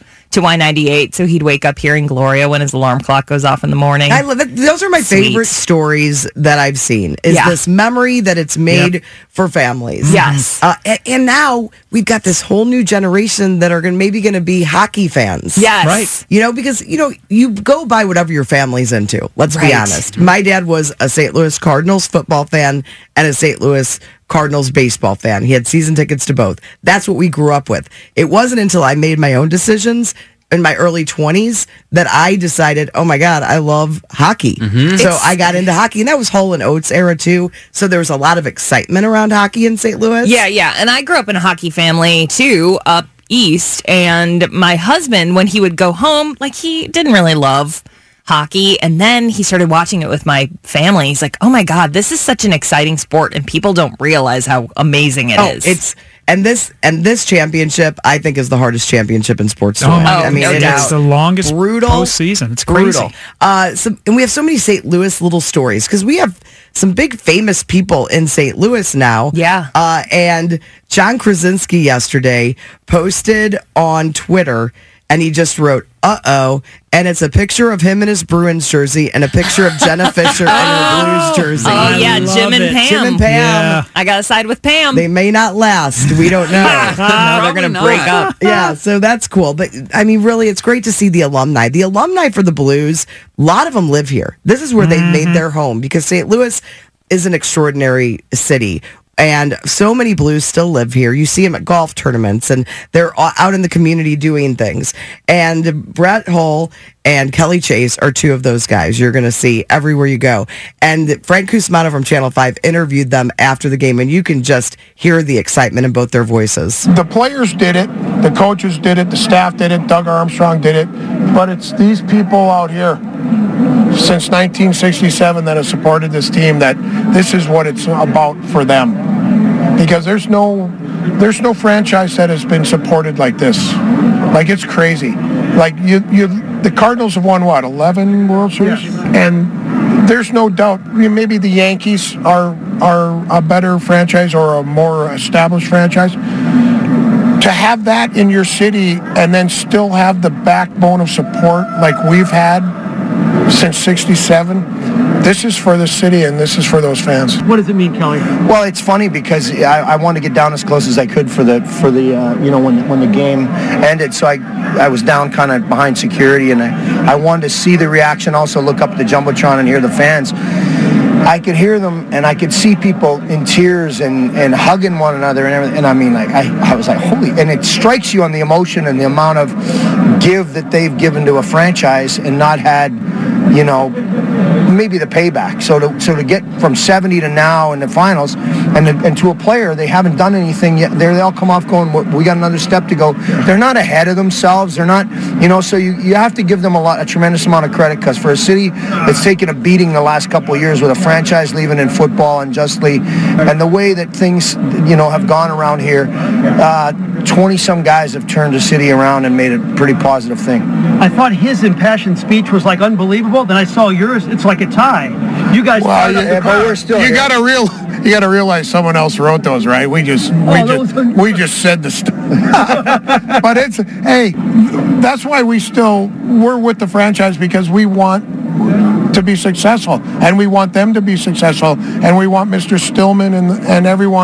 Y98, so he'd wake up hearing Gloria when his alarm clock goes off in the morning. I love it. Those are my favorite stories that I've seen, is this memory that it's made for families. Yes. And now we've got this whole new generation that are maybe going to be hockey fans. Yes. Right. Because, you go by whatever your family's into. Let's be honest. My dad was a St. Louis Cardinals football fan and a St. Louis Cardinals baseball fan. He had season tickets to both. That's what we grew up with. It wasn't until I made my own decisions in my early 20s that I decided, oh my God, I love hockey. So I got into hockey, and that was Hull and Oates era too. So there was a lot of excitement around hockey in St. Louis. Yeah. And I grew up in a hockey family too, up east. And my husband, when he would go home, he didn't really love hockey, and then he started watching it with my family. He's like, oh my God, this is such an exciting sport, and people don't realize how amazing it is. And this championship, I think, is the hardest championship in sports to win. It's the longest postseason. It's crazy. And we have so many St. Louis little stories, because we have some big famous people in St. Louis now. Yeah. And John Krasinski yesterday posted on Twitter, and he just wrote, uh-oh, and it's a picture of him in his Bruins jersey and a picture of Jenna Fisher in her Blues jersey. Oh, yeah, Jim and Pam. Jim and Pam. Yeah. I got to side with Pam. They may not last. We don't know. No, they're going to break up. Yeah, so that's cool. But, really, it's great to see the alumni. The alumni for the Blues, a lot of them live here. This is where they made their home, because St. Louis is an extraordinary city. And so many Blues still live here. You see them at golf tournaments, and they're out in the community doing things. And Brett Hull and Kelly Chase are two of those guys you're going to see everywhere you go. And Frank Cusmano from Channel 5 interviewed them after the game, and you can just hear the excitement in both their voices. The players did it, the coaches did it, the staff did it, Doug Armstrong did it, but it's these people out here since 1967 that have supported this team, that this is what it's about for them. Because there's no franchise that has been supported like this. It's crazy. The Cardinals have won 11 World Series, and there's no doubt. Maybe the Yankees are a better franchise or a more established franchise. To have that in your city and then still have the backbone of support like we've had since '67. This is for the city, and this is for those fans. What does it mean, Kelly? Well, it's funny because I wanted to get down as close as I could for the when the game ended. So I was down kind of behind security, and I wanted to see the reaction. Also look up at the jumbotron and hear the fans. I could hear them, and I could see people in tears and hugging one another and everything. And I was like, holy! And it strikes you on the emotion and the amount of give that they've given to a franchise and not had, maybe the payback. So to get from 70 to now in the finals, and to a player, they haven't done anything yet. They all come off going, we got another step to go. They're not ahead of themselves. They're not, so you have to give them a tremendous amount of credit, because for a city that's taken a beating the last couple of years with a franchise leaving in football unjustly, and the way that things, have gone around here, 20-some guys have turned the city around and made it a pretty positive thing. I thought his impassioned speech was unbelievable. Then I saw yours. It's like a tie. You guys. Well, but we're still. You got to realize someone else wrote those, right? We just said the stuff. But that's why we're with the franchise, because we want to be successful, and we want them to be successful, and we want Mr. Stillman and everyone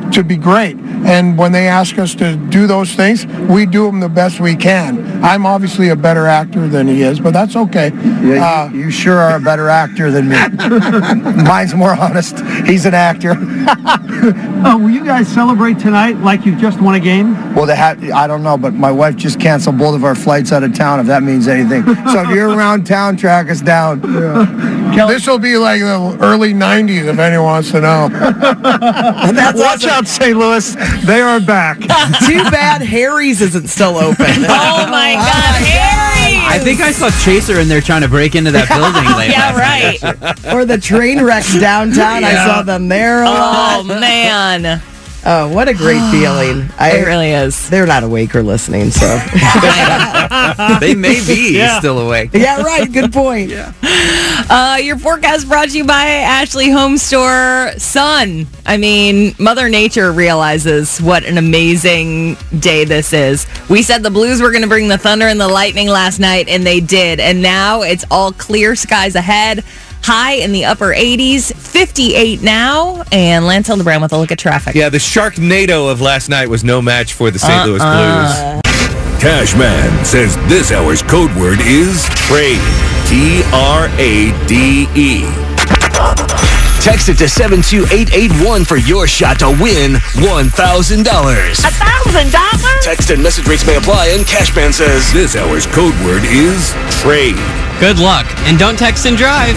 to be great. And when they ask us to do those things, we do them the best we can. I'm obviously a better actor than he is, but that's okay. Yeah, you sure are a better actor than me. Mine's more honest. He's an actor. Will you guys celebrate tonight like you just won a game? Well, I don't know, but my wife just canceled both of our flights out of town, if that means anything. So if you're around town, track us down. This will be like the early 90s, if anyone wants to know. Watch out, St. Louis. They are back. Too bad Harry's isn't still open. Oh, my God, Harry! I think I saw Chaser in there trying to break into that building late Yeah, last right. night. Or the train wrecks downtown. I saw them there a lot. Oh, man. Oh, what a great feeling. It really is. They're not awake or listening, so. They may be still awake. Yeah, right. Good point. Your forecast brought to you by Ashley Home Store. Sun. I mean, Mother Nature realizes what an amazing day this is. We said the Blues were going to bring the thunder and the lightning last night, and they did. And now it's all clear skies ahead. High in the upper 80s, 58 now. And Lance Hildebrand with a look at traffic. Yeah, the Sharknado of last night was no match for the St. Louis Blues. Cashman says this hour's code word is trade. T-R-A-D-E. Text it to 72881 for your shot to win $1,000. $1,000? Text and message rates may apply, and Cashman says this hour's code word is trade. Good luck, and don't text and drive.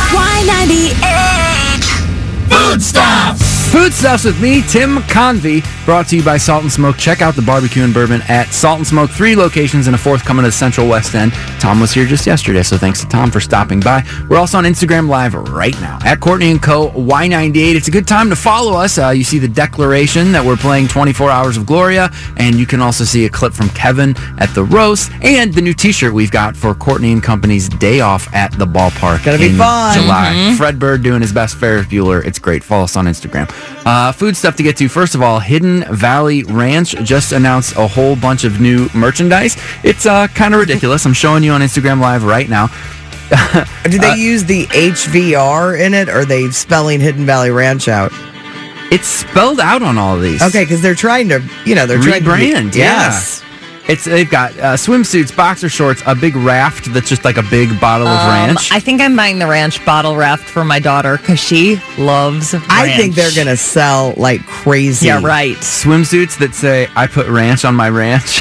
Y98 Foodstuffs. Foodstuffs with me, Tim Convey, brought to you by Salt and Smoke. Check out the barbecue and bourbon at Salt and Smoke. 3 locations and a 4th coming to the Central West End. Tom was here just yesterday, so thanks to Tom for stopping by. We're also on Instagram Live right now at Courtney & Co. Y98. It's a good time to follow us. You see the declaration that we're playing 24 Hours of Gloria, and you can also see a clip from Kevin at the roast and the new T-shirt we've got for Courtney & Company's Day Off at the Ballpark. Gonna be fun. July. Mm-hmm. Fred Bird doing his best Ferris Bueller. It's great. Follow us on Instagram. Food stuff to get to. First of all, Hidden Valley Ranch just announced a whole bunch of new merchandise. It's kind of ridiculous. I'm showing you on Instagram Live right now. Did they use the HVR in it, or are they spelling Hidden Valley Ranch out? It's spelled out on all of these. Okay, because they're trying to, they're trying to rebrand. Yes. They've got swimsuits, boxer shorts, a big raft that's just like a big bottle of ranch. I think I'm buying the ranch bottle raft for my daughter because she loves ranch. I think they're going to sell like crazy. Yeah, right. Swimsuits that say, I put ranch on my ranch.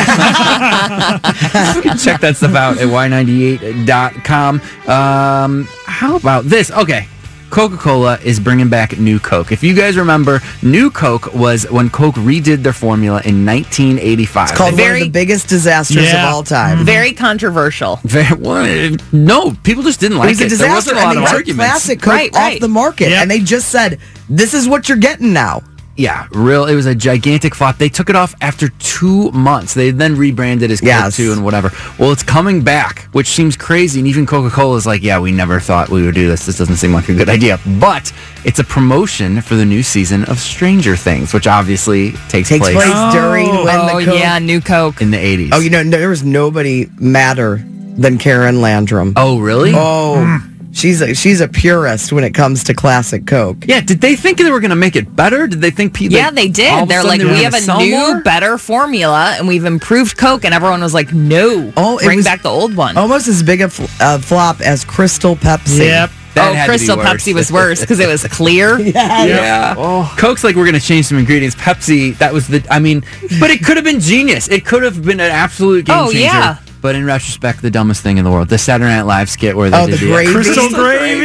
Check that stuff out at y98.com. How about this? Okay. Coca-Cola is bringing back New Coke. If you guys remember, New Coke was when Coke redid their formula in 1985. It's called one of the biggest disasters of all time. Very controversial. No, people just didn't like it. It was a disaster. There wasn't a lot of took arguments. Classic Coke off the market, and they just said, this is what you're getting now. Yeah, it was a gigantic flop. They took it off after 2 months. They then rebranded as Coke 2 and whatever. Well, it's coming back, which seems crazy. And even Coca-Cola is like, yeah, we never thought we would do this. This doesn't seem like a good idea. But it's a promotion for the new season of Stranger Things, which obviously takes place during when the Coke... New Coke. In the 80s. Oh, there was nobody madder than Karen Landrum. Oh, really? Oh, she's a purist when it comes to classic Coke. Yeah, did they think they were going to make it better? Did they think people... Yeah, they did. They're like, we have a new, better formula, and we've improved Coke, and everyone was like, no, bring back the old one. Almost as big a flop as Crystal Pepsi. Yep. Crystal Pepsi was worse because it was clear. Yeah. Oh. Coke's like, we're going to change some ingredients. Pepsi, that was but it could have been genius. It could have been an absolute game changer. Yeah. But in retrospect, the dumbest thing in the world. The Saturday Night Live skit where they did the gravy? Crystal gravy.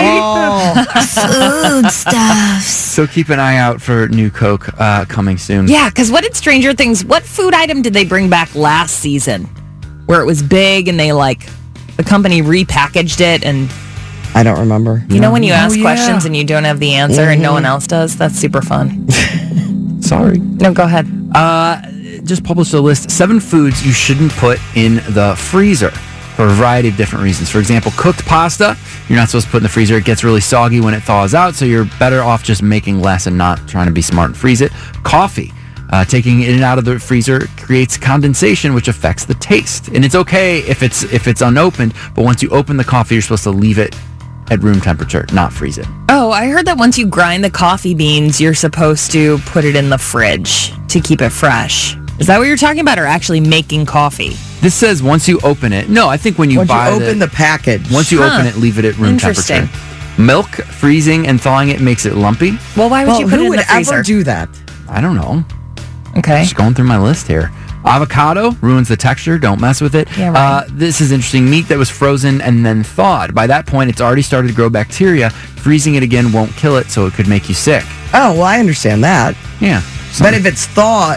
Food stuff. So keep an eye out for New Coke coming soon. Yeah, because what food item did they bring back last season? Where it was big and they the company repackaged it and... I don't remember. You know when you ask questions and you don't have the answer and no one else does? That's super fun. Sorry. No, go ahead. Just published a list, 7 foods you shouldn't put in the freezer for a variety of different reasons. For example, cooked pasta, you're not supposed to put in the freezer. It gets really soggy when it thaws out, so you're better off just making less and not trying to be smart and freeze it. Coffee. Taking it in and out of the freezer creates condensation, which affects the taste. And it's okay if it's unopened, but once you open the coffee, you're supposed to leave it at room temperature, not freeze it. Oh, I heard that once you grind the coffee beans, you're supposed to put it in the fridge to keep it fresh. Is that what you're talking about, or actually making coffee? This says once you open it. No, I think when you open the package. Once you open it, leave it at room temperature. Milk freezing and thawing it makes it lumpy. Well, why would you put it in the freezer? Who would ever do that? I don't know. Okay. Just going through my list here. Avocado ruins the texture. Don't mess with it. Yeah, right. This is interesting. Meat that was frozen and then thawed. By that point, it's already started to grow bacteria. Freezing it again won't kill it, so it could make you sick. Oh, well, I understand that. Yeah. But if it's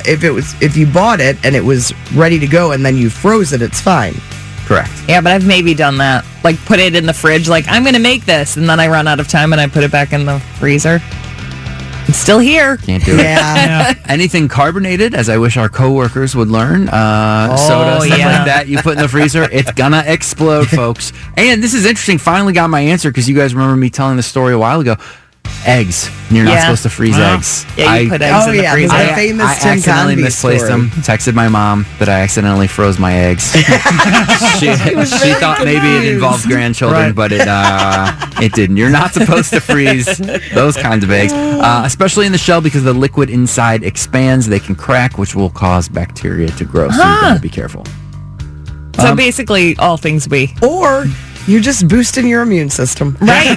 if you bought it and it was ready to go and then you froze it, it's fine. Correct. Yeah, but I've maybe done that. Like, put it in the fridge, like, I'm going to make this, and then I run out of time and I put it back in the freezer. It's still here. Can't do it. Yeah. Anything carbonated, as I wish our coworkers would learn, soda, stuff like that, you put in the freezer, it's gonna explode, folks. And this is interesting. Finally got my answer, because you guys remember me telling the story a while ago. Eggs. You're not supposed to freeze eggs. Yeah, you put eggs in the freezer. The famous I accidentally misplaced them. Texted my mom that I accidentally froze my eggs. she thought maybe it involved grandchildren, but it didn't. You're not supposed to freeze those kinds of eggs, especially in the shell, because the liquid inside expands. They can crack, which will cause bacteria to grow. So you gotta be careful. So basically, all things we. Or you're just boosting your immune system. Right.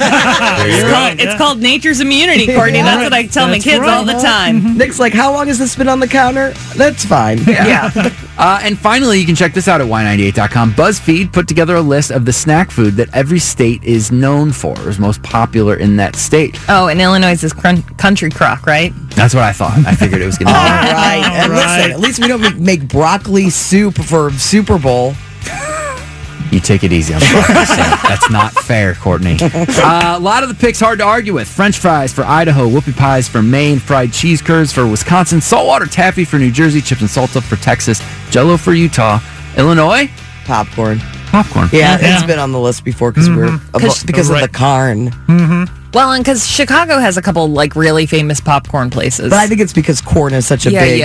It's called nature's immunity, Courtney. That's what I tell my kids all the time. Nick's like, how long has this been on the counter? That's fine. Yeah. And finally, you can check this out at Y98.com. BuzzFeed put together a list of the snack food that every state is known for, is most popular in that state. Oh, and Illinois is country crock, right? That's what I thought. I figured it was going to be. All right. And listen, at least we don't make broccoli soup for Super Bowl. You take it easy. I'm sorry. That's not fair, Courtney. A lot of the picks hard to argue with. French fries for Idaho, whoopie pies for Maine, fried cheese curds for Wisconsin, saltwater taffy for New Jersey, chips and salsa for Texas, Jell-O for Utah, Illinois, popcorn. Yeah, it's been on the list before because because of the Carn. Well, and because Chicago has a couple like really famous popcorn places. But I think it's because corn is such a big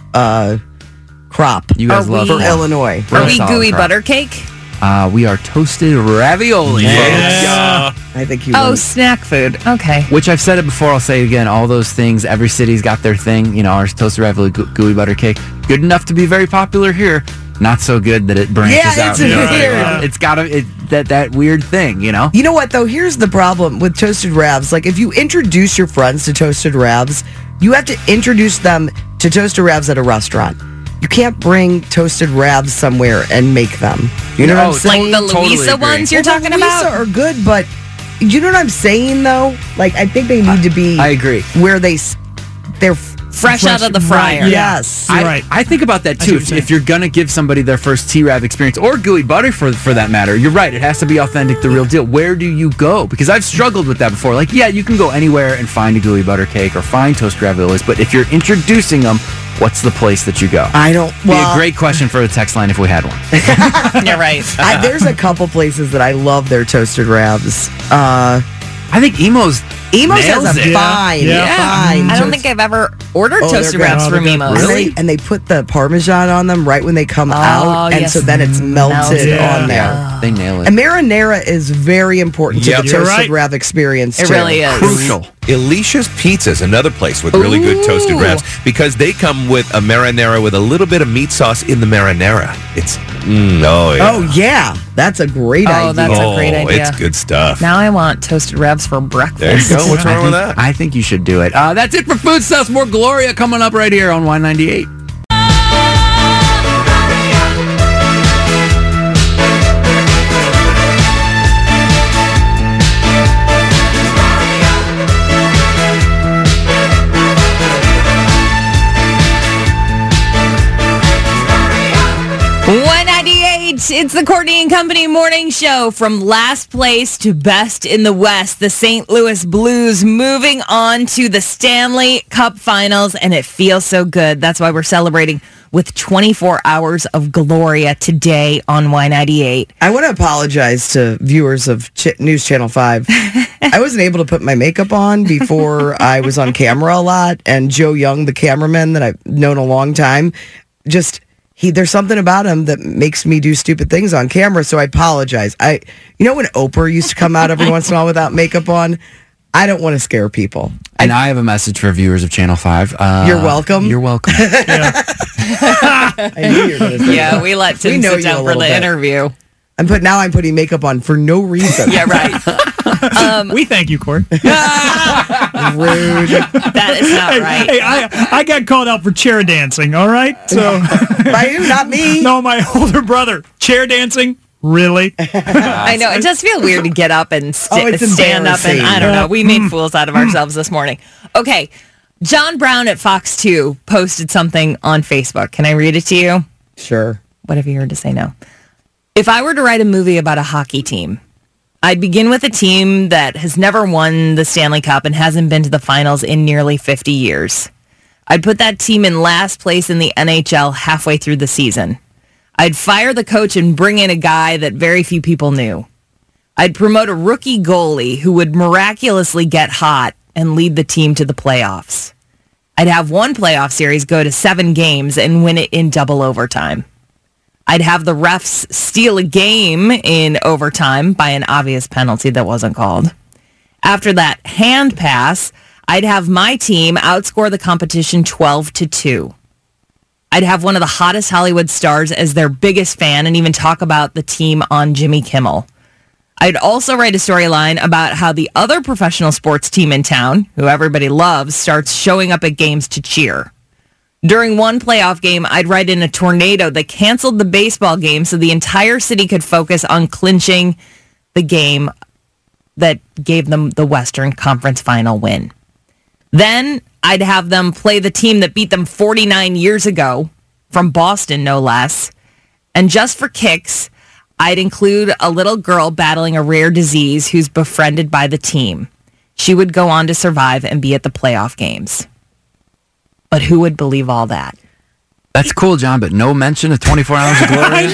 crop. You guys love for Illinois. Are we gooey butter cake? We are toasted ravioli. Yeah. I think you snack food. Okay. Which I've said it before, I'll say it again. All those things, every city's got their thing. You know, ours toasted ravioli, gooey butter cake. Good enough to be very popular here. Not so good that it branches out. It's got that weird thing, you know? You know what, though? Here's the problem with toasted ravs. Like, if you introduce your friends to toasted ravs, you have to introduce them to toasted ravs at a restaurant. You can't bring toasted ravs somewhere and make them. You know what I'm saying? Like the Louisa ones you're talking about? The Louisa are good, but you know what I'm saying, though? Like, I think they need to be... I agree. Where they're fresh out of the fryer. Right. Yes. I think about that, too. If you're going to give somebody their first T-Rav experience, or gooey butter for that matter, you're right. It has to be authentic, the real deal. Where do you go? Because I've struggled with that before. Like, yeah, you can go anywhere and find a gooey butter cake or find toasted raviolis, but if you're introducing them, what's the place that you go? I don't... Be a great question for the text line if we had one. You're right. There's a couple places that I love their toasted ravs. I think Emo's has a fine. I don't think I've ever ordered toasted wraps from Emo's. Really? And they put the Parmesan on them right when they come out, and so then it's melted on there. Yeah. They nail it. And marinara is very important to the toasted wrap experience, It really is. Crucial. Alicia's Pizza is another place with really good toasted wraps because they come with a marinara with a little bit of meat sauce in the marinara. It's Oh yeah, that's a great idea. That's a great idea. It's good stuff. Now I want toasted wraps for breakfast. There you go. What's wrong with that? I think you should do it. That's it for Food Stuffs. More Gloria coming up right here on Y98. It's the Courtney and Company morning show. From last place to best in the West, the St. Louis Blues moving on to the Stanley Cup Finals, and it feels so good. That's why we're celebrating with 24 hours of Gloria today on Y98. I want to apologize to viewers of News Channel 5. I wasn't able to put my makeup on before I was on camera a lot, and Joe Young, the cameraman that I've known a long time, just... there's something about him that makes me do stupid things on camera, so I apologize. You know when Oprah used to come out every once in a while without makeup on? I don't want to scare people. And I have a message for viewers of Channel 5. You're welcome. You're welcome. I knew you were going to say that. We let Tim sit down for the interview. I'm putting makeup on for no reason. Yeah, right. We thank you, Court. Rude. That is not right. Hey, I got called out for chair dancing, all right? So by you, not me. No, my older brother. Chair dancing? Really? I know. It does feel weird to get up and stand up and, I don't know. We made fools out of ourselves this morning. Okay. John Brown at Fox 2 posted something on Facebook. Can I read it to you? Sure. What have you heard to say no? If I were to write a movie about a hockey team, I'd begin with a team that has never won the Stanley Cup and hasn't been to the finals in nearly 50 years. I'd put that team in last place in the NHL halfway through the season. I'd fire the coach and bring in a guy that very few people knew. I'd promote a rookie goalie who would miraculously get hot and lead the team to the playoffs. I'd have one playoff series go to 7 games and win it in double overtime. I'd have the refs steal a game in overtime by an obvious penalty that wasn't called. After that hand pass, I'd have my team outscore the competition 12-2. I'd have one of the hottest Hollywood stars as their biggest fan and even talk about the team on Jimmy Kimmel. I'd also write a storyline about how the other professional sports team in town, who everybody loves, starts showing up at games to cheer. During one playoff game, I'd write in a tornado that canceled the baseball game so the entire city could focus on clinching the game that gave them the Western Conference Final win. Then I'd have them play the team that beat them 49 years ago, from Boston, no less. And just for kicks, I'd include a little girl battling a rare disease who's befriended by the team. She would go on to survive and be at the playoff games. But who would believe all that? That's cool, John, but no mention of 24 Hours of Glory. I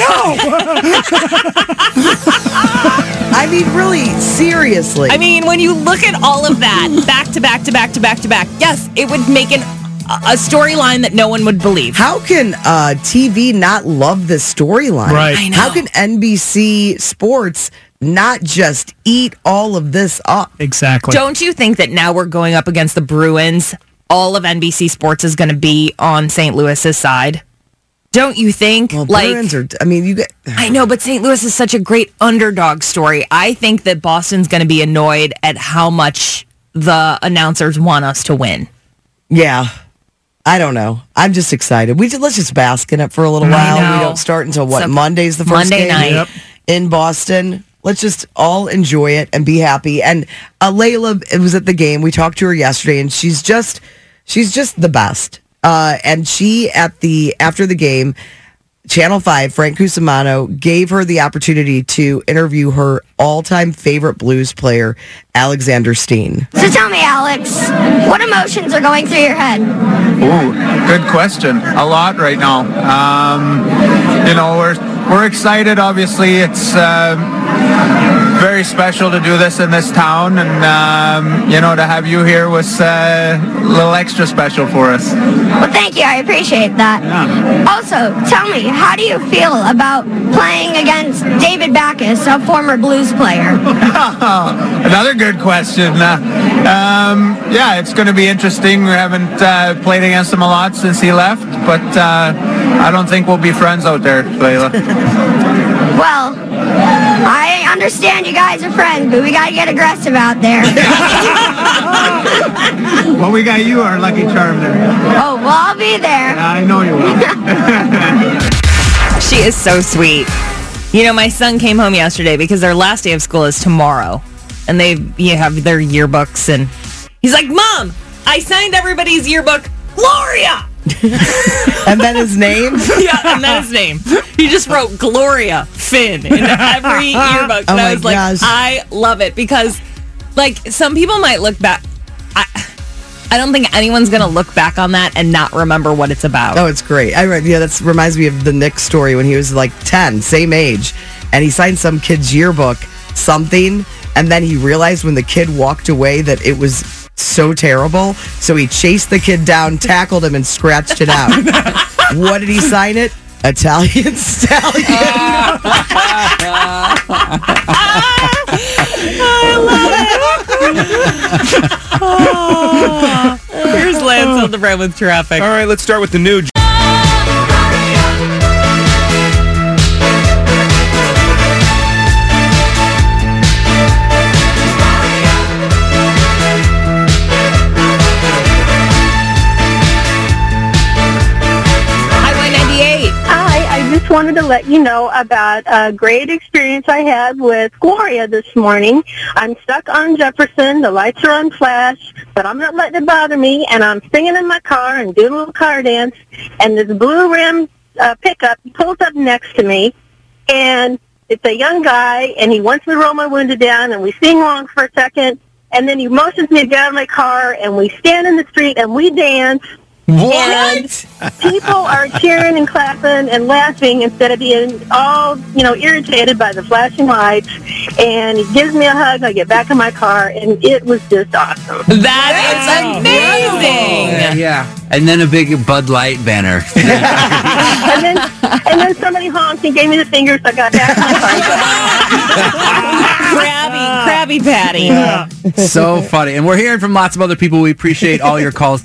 know! I mean, really, seriously. I mean, when you look at all of that, back to back to back to back to back, yes, it would make a storyline that no one would believe. How can TV not love this storyline? Right. I know. How can NBC Sports not just eat all of this up? Exactly. Don't you think that now we're going up against the Bruins, all of NBC Sports is going to be on St. Louis's side? Don't you think? Well, Bruins are, I mean, you get... I know, but St. Louis is such a great underdog story. I think that Boston's going to be annoyed at how much the announcers want us to win. Yeah. I don't know. I'm just excited. Let's just bask in it for a little while. We don't start until what? Monday's the first Monday game night in Boston. Let's just all enjoy it and be happy. And Layla was at the game. We talked to her yesterday, and she's just the best. And she after the game, Channel 5, Frank Cusimano, gave her the opportunity to interview her all-time favorite blues player, Alexander Steen. So tell me, Alex, what emotions are going through your head? Ooh, good question. A lot right now. We're excited. Obviously, it's very special to do this in this town, and to have you here was a little extra special for us. Well, thank you. I appreciate that. Yeah. Also, tell me, how do you feel about playing against David Backus, a former blues player? Another good question. It's going to be interesting. We haven't played against him a lot since he left, but I don't think we'll be friends out there, Layla. Well, I understand you guys are friends, but we got to get aggressive out there. Well, we got you, our lucky charm there. Oh, well, I'll be there. I know you will. She is so sweet. You know, my son came home yesterday because their last day of school is tomorrow. And they have their yearbooks, and he's like, Mom, I signed everybody's yearbook, Gloria! And then his name? Yeah, and then his name. He just wrote Gloria Finn in every yearbook. And I was like, I love it because, like, some people might look back. I don't think anyone's going to look back on that and not remember what it's about. Oh, it's great. That reminds me of the Nick story when he was like 10, same age, and he signed some kid's yearbook, something, and then he realized when the kid walked away that it was so terrible, so he chased the kid down, tackled him, and scratched it out. What did he sign it? Italian Stallion. I love it. Here's Lance on the Brand with traffic. All right, let's start with the new. I just wanted to let you know about a great experience I had with Gloria this morning. I'm stuck on Jefferson. The lights are on flash, but I'm not letting it bother me, and I'm singing in my car and doing a little car dance, and this blue rim pickup pulls up next to me, and it's a young guy, and he wants me to roll my window down, and we sing along for a second, and then he motions me to get out of my car, and we stand in the street, and we dance. What? And people are cheering and clapping and laughing instead of being all, irritated by the flashing lights. And he gives me a hug. I get back in my car, and it was just awesome. That is amazing. Yeah. And then a big Bud Light banner. and then somebody honked and gave me the finger, so I got back in my car. Krabby Patty. Yeah. So funny. And we're hearing from lots of other people. We appreciate all your calls.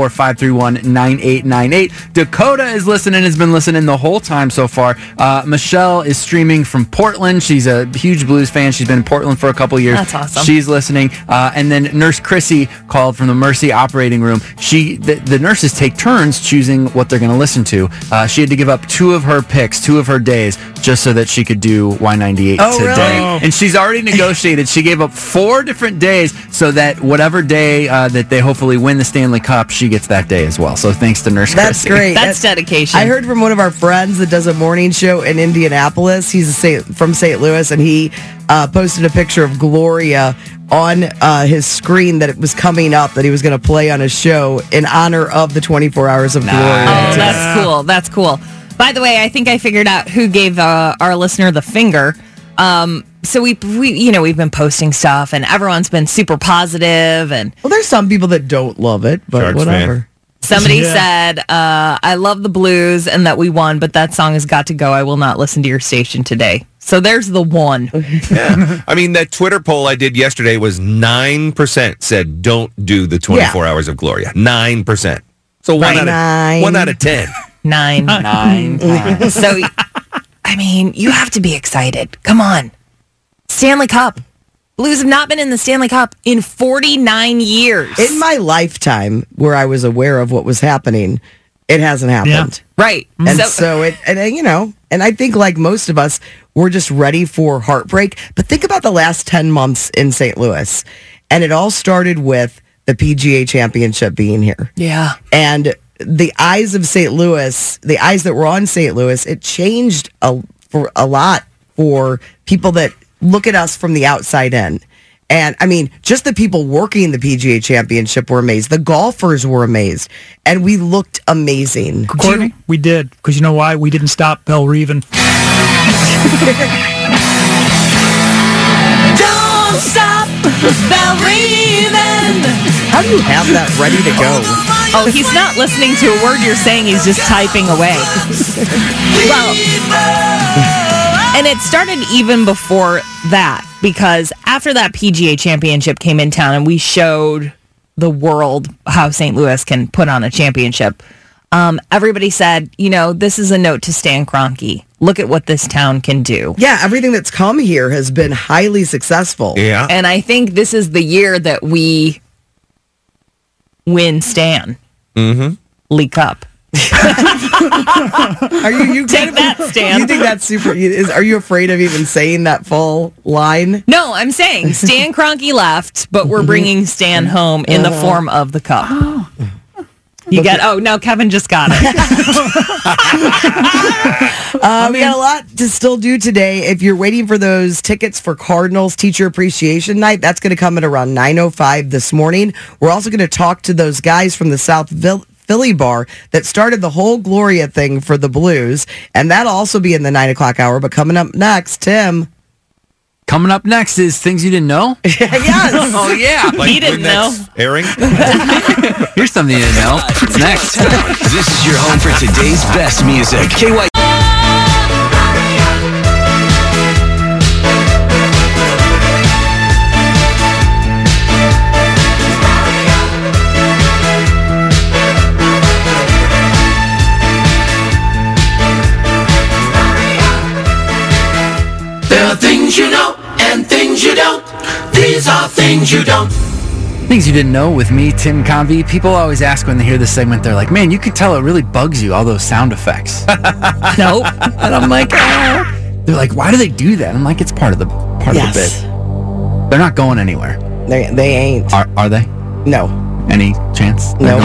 314-531-9898. Dakota is listening, has been listening the whole time so far. Michelle is streaming from Portland. She's a huge blues fan. She's been in Portland for a couple years. That's awesome. She's listening. And then Nurse Chrissy called from the Mercy operating room. The nurses take turns choosing what they're going to listen to. She had to give up 2 of her picks, 2 of her days, just so that she could do Y98 today. Really? And she's already negotiated. She gave up 4 different days so that whatever day that they hopefully win the Stanley Cup, she gets that day as well. So thanks to Nurse That's Chrissy. great. That's dedication. I heard from one of our friends that does a morning show in Indianapolis. He's from St. Louis, and he posted a picture of Gloria on his screen that it was coming up that he was going to play on his show in honor of the 24 Hours of Gloria. Oh, that's cool. That's cool. By the way, I think I figured out who gave our listener the finger. So we've been posting stuff, and everyone's been super positive. And well, there's some people that don't love it, but Sharks whatever. fan. Somebody said, I love the Blues and that we won, but that song has got to go. I will not listen to your station today. So there's the one. Yeah. I mean, that Twitter poll I did yesterday was 9% said don't do the 24 Hours of Gloria. 9%. So 1 out of 10. 9. 9. So, I mean, you have to be excited. Come on. Stanley Cup. Blues have not been in the Stanley Cup in 49 years. In my lifetime, where I was aware of what was happening, it hasn't happened. Yeah. Right. And and I think like most of us, we're just ready for heartbreak. But think about the last 10 months in St. Louis. And it all started with the PGA Championship being here. Yeah. And the eyes of St. Louis, the eyes that were on St. Louis, it changed a lot for people that look at us from the outside in. And I mean, just the people working the PGA Championship were amazed. The golfers were amazed. And we looked amazing. Courtney, we did. Because you know why? We didn't stop Bell Reevin. Don't stop Bell Reevin. How do you have that ready to go? Oh, he's not listening to a word you're saying. He's just typing away. Well, and it started even before that, because after that PGA Championship came in town and we showed the world how St. Louis can put on a championship, everybody said, this is a note to Stan Kroenke. Look at what this town can do. Yeah, everything that's come here has been highly successful. Yeah. And I think this is the year that we win Stan. Mm-hmm. League Cup. Are you Take that, Stan. You think that's super? Are you afraid of even saying that full line? No, I'm saying Stan Kroenke left, but we're bringing Stan home in the form of the cup. No, Kevin just got it. We got a lot to still do today. If you're waiting for those tickets for Cardinals Teacher Appreciation Night, that's going to come at around 9:05 this morning. We're also going to talk to those guys from the South Philly bar that started the whole Gloria thing for the Blues, and that'll also be in the 9 o'clock hour. But coming up next, Tim. Coming up next is things you didn't know. Yes. Oh yeah, Like He didn't when that's know. Airing. Here's something you didn't know. It's next. This is your home for today's best music. KY. Things you don't. Things you didn't know with me, Tim Convey. People always ask when they hear this segment, they're like, man, you can tell it really bugs you, all those sound effects. Nope. And I'm like, They're like, why do they do that? I'm like, it's part of the bit. They're not going anywhere. They ain't. Are they? No. Any chance? No.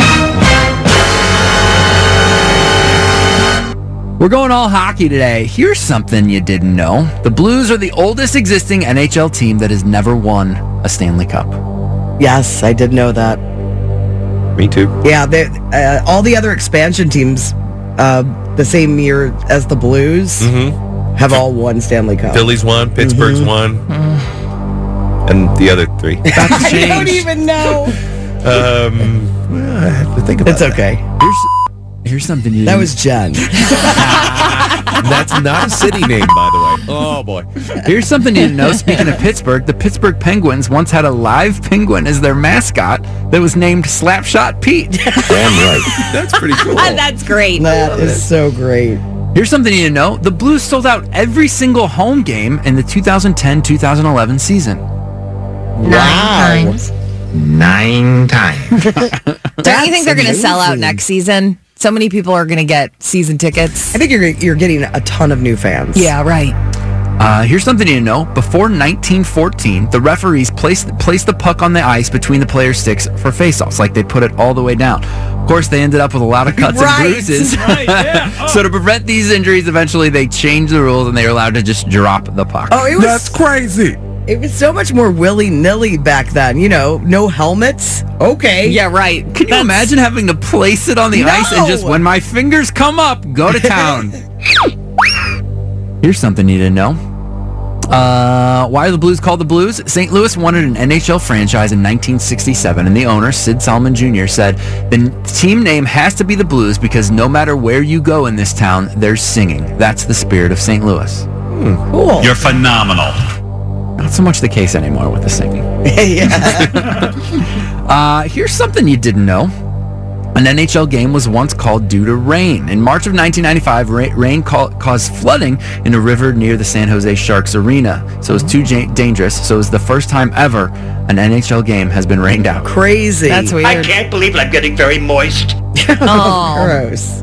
We're going all hockey today. Here's something you didn't know. The Blues are the oldest existing NHL team that has never won a Stanley Cup. Yes, I did know that. Me too. Yeah, all the other expansion teams, the same year as the Blues, have all won Stanley Cup. Phillies won, Pittsburgh's won, and the other three. That's I don't even know. I have to think about It's okay. Here's something you That didn't- was Jen. That's not a city name, by the way. Oh, boy. Here's something you didn't know. Speaking of Pittsburgh, the Pittsburgh Penguins once had a live penguin as their mascot that was named Slapshot Pete. Damn right. That's pretty cool. That's great. That is so great. Here's something you didn't know. The Blues sold out every single home game in the 2010-2011 season. 9 times. 9 times. Don't you think they're going to sell out next season? So many people are going to get season tickets. I think you're getting a ton of new fans. Yeah, right. Here's something you didn't know. Before 1914, the referees placed the puck on the ice between the players' sticks for face-offs. Like, they put it all the way down. Of course, they ended up with a lot of cuts and bruises. So to prevent these injuries, eventually they changed the rules and they were allowed to just drop the puck. Oh, it was That's crazy. It was so much more willy-nilly back then. You know, no helmets. Okay. Yeah, right. Can you imagine having to place it on the ice and just, when my fingers come up, go to town? Here's something you didn't know. Why are the Blues called the Blues? St. Louis wanted an NHL franchise in 1967, and the owner, Sid Salmon Jr., said, the team name has to be the Blues because no matter where you go in this town, there's singing. That's the spirit of St. Louis. Cool. You're phenomenal. Not so much the case anymore with the singing. Here's something you didn't know. An NHL game was once called due to rain. In March of 1995, rain caused flooding in a river near the San Jose Sharks arena. So it was too dangerous. So it was the first time ever an NHL game has been rained out. Crazy. That's weird. I can't believe I'm getting very moist. Oh. Gross.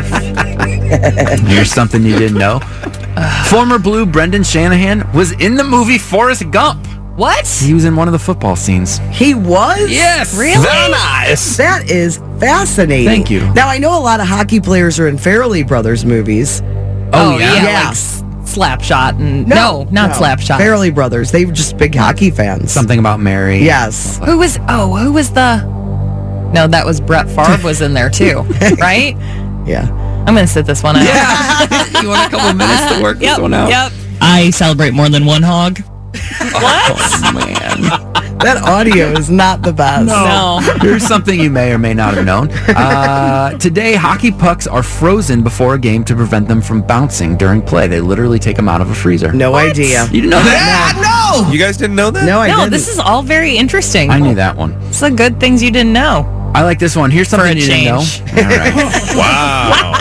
Here's something you didn't know. Former Blue Brendan Shanahan was in the movie Forrest Gump. What? He was in one of the football scenes. He was? Yes. Really? Very nice. That is fascinating. Thank you. Now, I know a lot of hockey players are in Farrelly Brothers movies. Oh, yeah? Like Slapshot and not Slapshot. Farrelly Brothers. They were just big hockey fans. Something about Mary. Yes. Who was the? No, that was Brett Favre was in there too, right? Yeah. I'm gonna sit this one out. Yeah. You want a couple minutes to work this one out? Yep. I celebrate more than one hog. What? Oh, man. That audio is not the best. No. Here's something you may or may not have known. Today, hockey pucks are frozen before a game to prevent them from bouncing during play. They literally take them out of a freezer. No idea. You didn't know that? No! You guys didn't know that? No, I No, didn't. this is all very interesting. I knew that one. It's the good things you didn't know. I like this one. Here's something For a you didn't know. change. All right. Wow.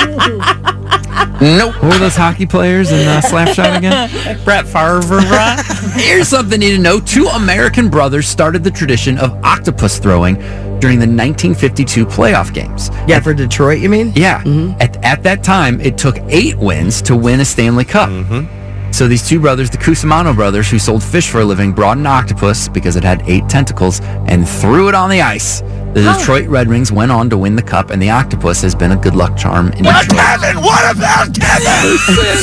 Nope. Who were those hockey players in Slapshot again? Brett Favre. Here's something you didn't know. 2 American brothers started the tradition of octopus throwing during the 1952 playoff games. Yeah, for Detroit, you mean? Yeah. At that time, it took 8 wins to win a Stanley Cup. So these 2 brothers, the Cusimano brothers, who sold fish for a living, brought an octopus because it had 8 tentacles and threw it on the ice. The Detroit Red Wings went on to win the cup, and the octopus has been a good luck charm in Detroit. Kevin! What about Kevin?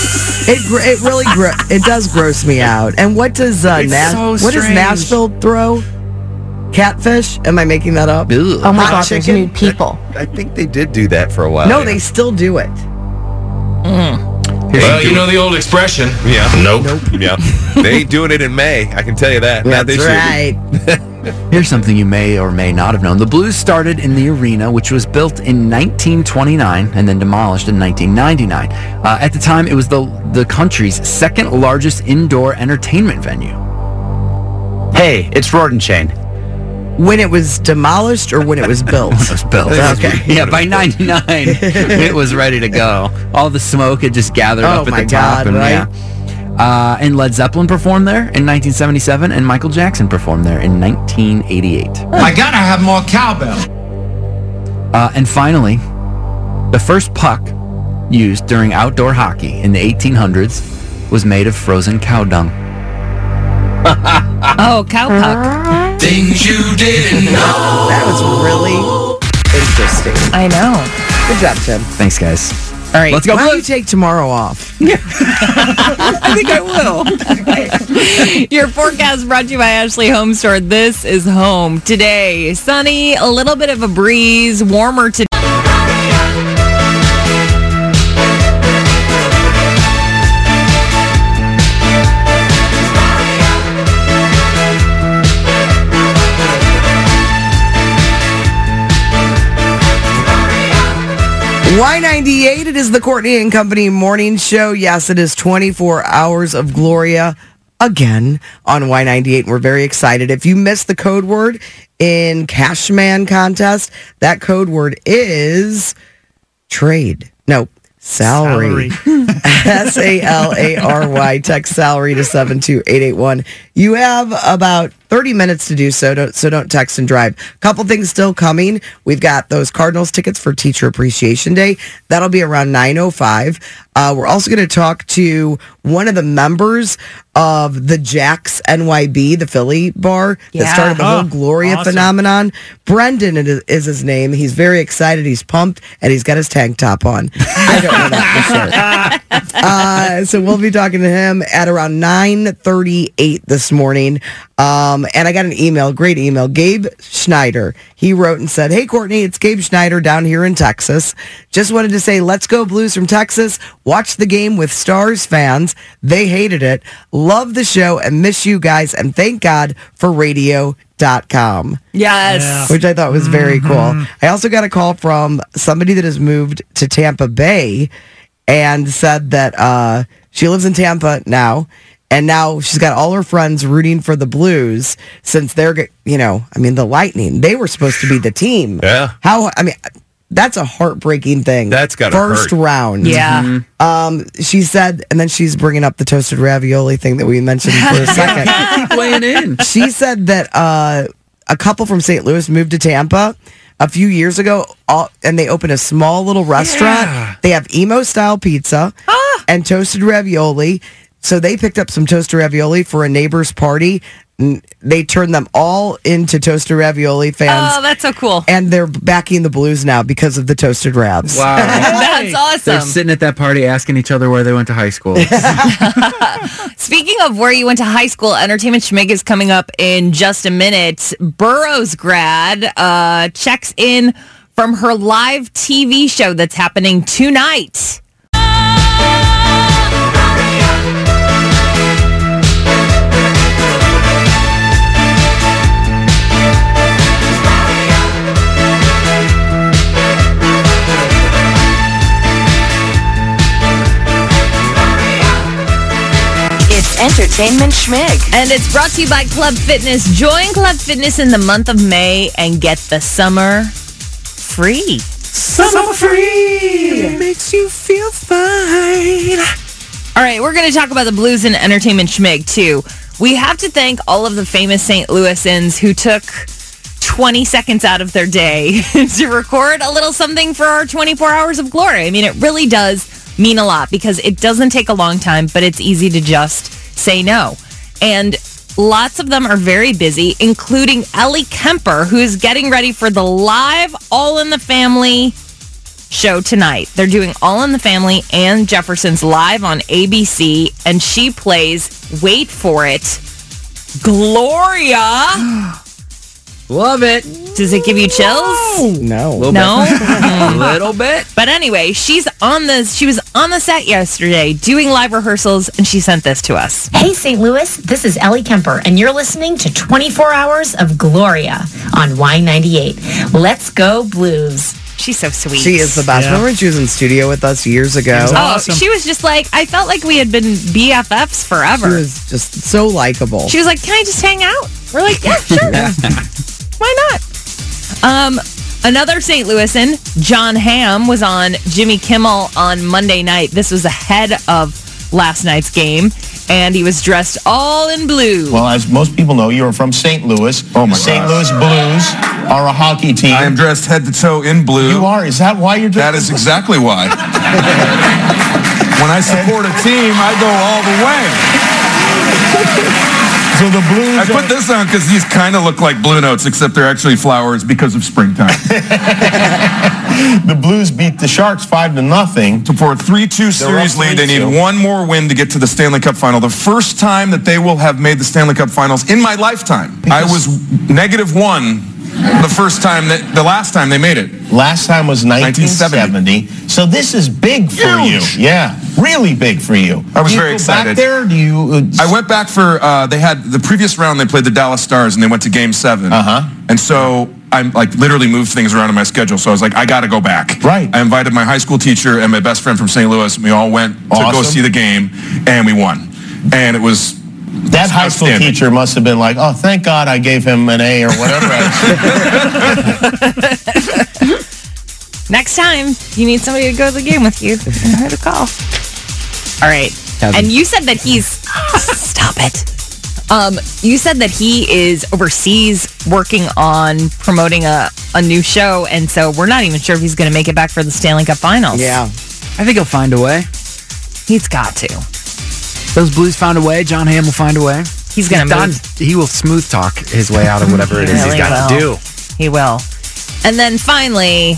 It really it does gross me out. And what does so what does strange. Nashville throw? Catfish? Am I making that up? Ugh. Oh my Hot God, there's chicken? new people. I think they did do that for a while. No, they still do it. Well, you know the old expression. Yeah. Nope. Yeah. They ain't doing it in May. I can tell you that. Not That's this right. Here's something you may or may not have known. The Blues started in the arena, which was built in 1929 and then demolished in 1999. At the time, it was the country's second largest indoor entertainment venue. Hey, it's Roden Chain. When it was demolished or when it was built? It was built. Okay. Yeah, by 99, it was ready to go. All the smoke had just gathered up at my the top. God, right? And Led Zeppelin performed there in 1977, and Michael Jackson performed there in 1988. I gotta have more cowbell. And finally, the first puck used during outdoor hockey in the 1800s was made of frozen cow dung. Oh, cow puck. Things you didn't know. That was really interesting. I know. Good job, Tim. Thanks, guys. All right. Let's go. Why don't you take tomorrow off? I think I will. Your forecast brought to you by Ashley Home Store. This is home. Today, sunny, a little bit of a breeze, warmer today. Y98, it is the Courtney and Company morning show. Yes, it is 24 hours of Gloria again on Y98. We're very excited. If you missed the code word in Cashman contest, that code word is trade. No, salary. SALARY. Text salary to 72881. You have about 30 minutes to do so, don't text and drive. Couple things still coming. We've got those Cardinals tickets for Teacher Appreciation Day. That'll be around 9:05. We're also going to talk to one of the members of the Jack's NYB, the Philly bar that started the whole Gloria phenomenon. Brendan is his name. He's very excited. He's pumped, and he's got his tank top on. I don't know that for sure. So we'll be talking to him at around 9:38 this morning. And I got an email, great email. Gabe Schneider, he wrote and said, "Hey, Courtney, it's Gabe Schneider down here in Texas. Just wanted to say, let's go Blues from Texas. Watch the game with Stars fans. They hated it. Love the show and miss you guys. And thank God for radio.com. Yes. Which I thought was very cool. I also got a call from somebody that has moved to Tampa Bay and said that she lives in Tampa now. And now she's got all her friends rooting for the Blues since they're, the Lightning. They were supposed to be the team. Yeah. That's a heartbreaking thing. That's got to hurt. First round. Yeah. She said, and then she's bringing up the toasted ravioli thing that we mentioned for a second. Keep playing in. She said that a couple from St. Louis moved to Tampa a few years ago, and they opened a small little restaurant. Yeah. They have emo-style pizza and toasted ravioli. So they picked up some toasted ravioli for a neighbor's party. They turned them all into toasted ravioli fans. Oh, that's so cool. And they're backing the Blues now because of the toasted ravs. Wow. That's awesome. They're sitting at that party asking each other where they went to high school. Speaking of where you went to high school, Entertainment Schmig is coming up in just a minute. Burroughs grad checks in from her live TV show that's happening tonight. Entertainment Schmig. And it's brought to you by Club Fitness. Join Club Fitness in the month of May and get the summer free. Summer free! It makes you feel fine. All right, we're going to talk about the Blues and Entertainment Schmig, too. We have to thank all of the famous St. Louisans who took 20 seconds out of their day to record a little something for our 24 Hours of Glory. I mean, it really does mean a lot because it doesn't take a long time, but it's easy to just say no. And lots of them are very busy, including Ellie Kemper, who is getting ready for the live All in the Family show tonight. They're doing All in the Family and Jefferson's live on ABC, and she plays, wait for it, Gloria. Love it. Does it give you chills? No. No? A little bit. But anyway, she was on the set yesterday doing live rehearsals, and she sent this to us. Hey, St. Louis, this is Ellie Kemper, and you're listening to 24 Hours of Gloria on Y98. Let's go Blues. She's so sweet. She is the best. Yeah. Remember she was in studio with us years ago? Awesome. She was just like, I felt like we had been BFFs forever. She was just so likable. She was like, can I just hang out? We're like, yeah, sure. Why not? Another St. Louisan, John Hamm, was on Jimmy Kimmel on Monday night. This was ahead of last night's game. and he was dressed all in blue. Well, as most people know, you're from St. Louis. Oh, my St. God. Louis Blues are a hockey team. I am dressed head to toe in blue. You are? Is that why you're dressed? That is exactly why. When I support a team, I go all the way. So the Blues I put this on because these kind of look like Blue Notes, except they're actually flowers because of springtime. The Blues beat the Sharks 5-0. For a 3-2 series lead, they need one more win to get to the Stanley Cup Final. The first time that they will have made the Stanley Cup Finals in my lifetime. I was -1 the last time they made it. Last time was 1970. So this is big for you. Yeah, really big for you. I was very excited. Back there, I went back for, they had the previous round, they played the Dallas Stars, and they went to Game 7. And so I literally moved things around in my schedule. So I was like, I got to go back. Right. I invited my high school teacher and my best friend from St. Louis, and we all went to go see the game, and we won. And it was... That high school teacher must have been like, oh, thank God I gave him an A or whatever. Next time you need somebody to go to the game with you, you know who to call. All right. And you said that he's... Stop it. You said that he is overseas working on promoting a new show, and so we're not even sure if he's going to make it back for the Stanley Cup Finals. Yeah. I think he'll find a way. He's got to. Those Blues found a way. John Hamm will find a way. He's going to move. He will smooth talk his way out of whatever it is he's got to do. He will. And then finally,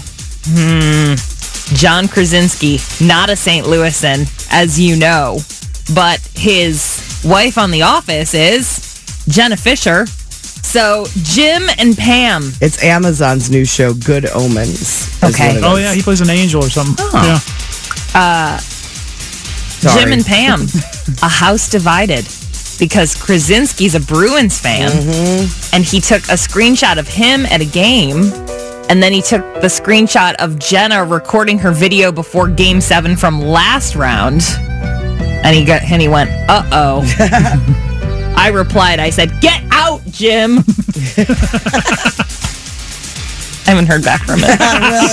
John Krasinski, not a St. Louisan, as you know, but his wife on The Office is Jenna Fisher. So Jim and Pam. It's Amazon's new show, Good Omens. Okay. Oh, yeah, he plays an angel or something. Oh. Yeah. Jim and Pam, a house divided because Krasinski's a Bruins fan, and he took a screenshot of him at a game, and then he took the screenshot of Jenna recording her video before Game 7 from last round, and he went, uh-oh. I replied, I said, get out, Jim. I haven't heard back from him.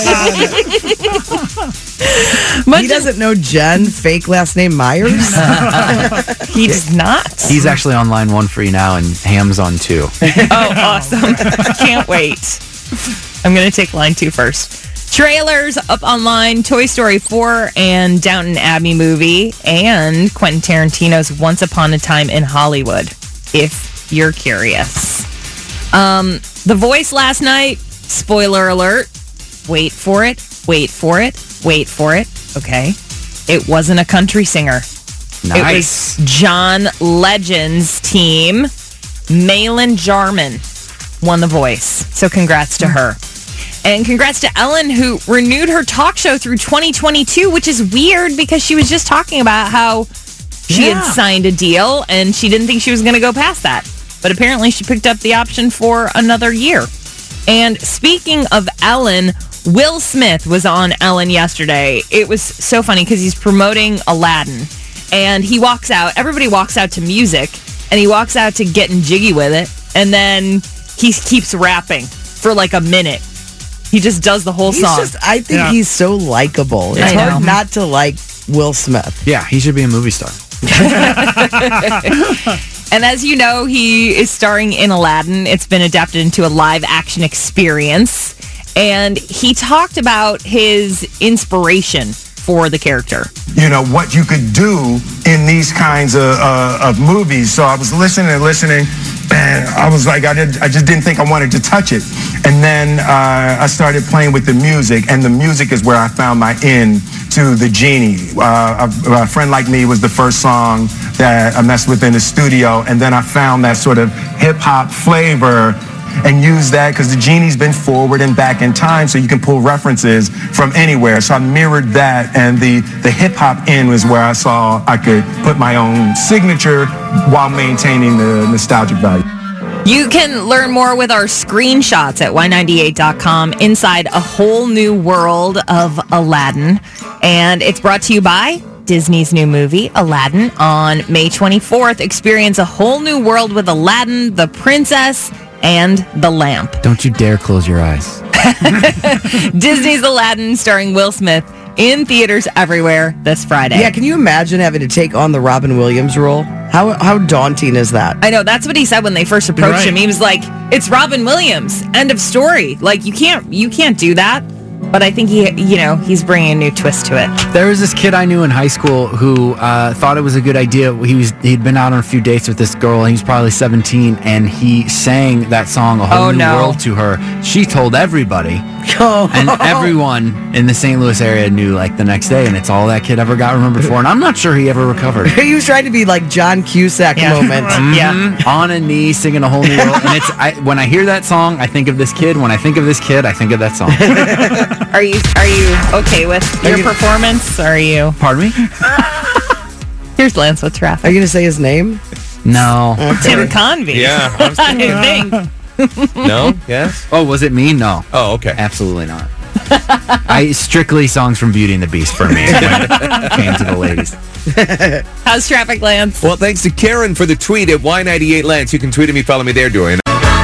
He doesn't know Jen, fake last name Myers? He does not. He's actually on line 1 free now, and Ham's on 2. Oh, awesome. Can't wait. I'm going to take line 2 first. Trailers up online, Toy Story 4 and Downton Abbey movie, and Quentin Tarantino's Once Upon a Time in Hollywood, if you're curious. The Voice last night, spoiler alert, wait for it. Okay. It wasn't a country singer. Nice. It was John Legend's team. Malin Jarman won The Voice. So congrats to her. And congrats to Ellen, who renewed her talk show through 2022, which is weird because she was just talking about how she had signed a deal and she didn't think she was going to go past that. But apparently she picked up the option for another year. And speaking of Ellen, Will Smith was on Ellen yesterday. It was so funny because he's promoting Aladdin. And he walks out. Everybody walks out to music. And he walks out to Getting Jiggy with It. And then he keeps rapping for like a minute. He just does the whole song. I think he's so likable. It's hard not to like Will Smith. Yeah, he should be a movie star. And as you know, he is starring in Aladdin. It's been adapted into a live action experience. And he talked about his inspiration for the character. You know, what you could do in these kinds of movies. So I was listening, and I was like, I just didn't think I wanted to touch it. And then I started playing with the music, and the music is where I found my in to the Genie. A Friend Like Me was the first song that I messed with in the studio, and then I found that sort of hip-hop flavor and use that because the Genie's been forward and back in time, so you can pull references from anywhere. So I mirrored that, and the hip-hop in was where I saw I could put my own signature while maintaining the nostalgic value. You can learn more with our screenshots at y98.com inside a whole new world of Aladdin. And it's brought to you by Disney's new movie, Aladdin, on May 24th. Experience a whole new world with Aladdin, the princess, and the lamp. Don't you dare close your eyes. Disney's Aladdin, starring Will Smith, in theaters everywhere this Friday. Yeah, can you imagine having to take on the Robin Williams role? How daunting is that? I know, that's what he said when they first approached him. He was like, it's Robin Williams. End of story. Like, you can't do that. But I think he's bringing a new twist to it. There was this kid I knew in high school who thought it was a good idea. He'd been out on a few dates with this girl, and he was probably 17, and he sang that song, A Whole New World, to her. She told everybody, and everyone in the St. Louis area knew, like, the next day, and it's all that kid ever got remembered for, and I'm not sure he ever recovered. He was trying to be like John Cusack moment. On a knee, singing A Whole New World, and when I hear that song, I think of this kid. When I think of this kid, I think of that song. Are you okay with your performance? Are you? Pardon me? Here's Lance with traffic. Are you going to say his name? No. Tim Convey. Yeah. I think. No? Yes? Oh, was it me? No. Oh, okay. Absolutely not. I strictly songs from Beauty and the Beast for me when it came to the ladies. How's traffic, Lance? Well, thanks to Karen for the tweet at Y98Lance. You can tweet at me, follow me there, Dorian.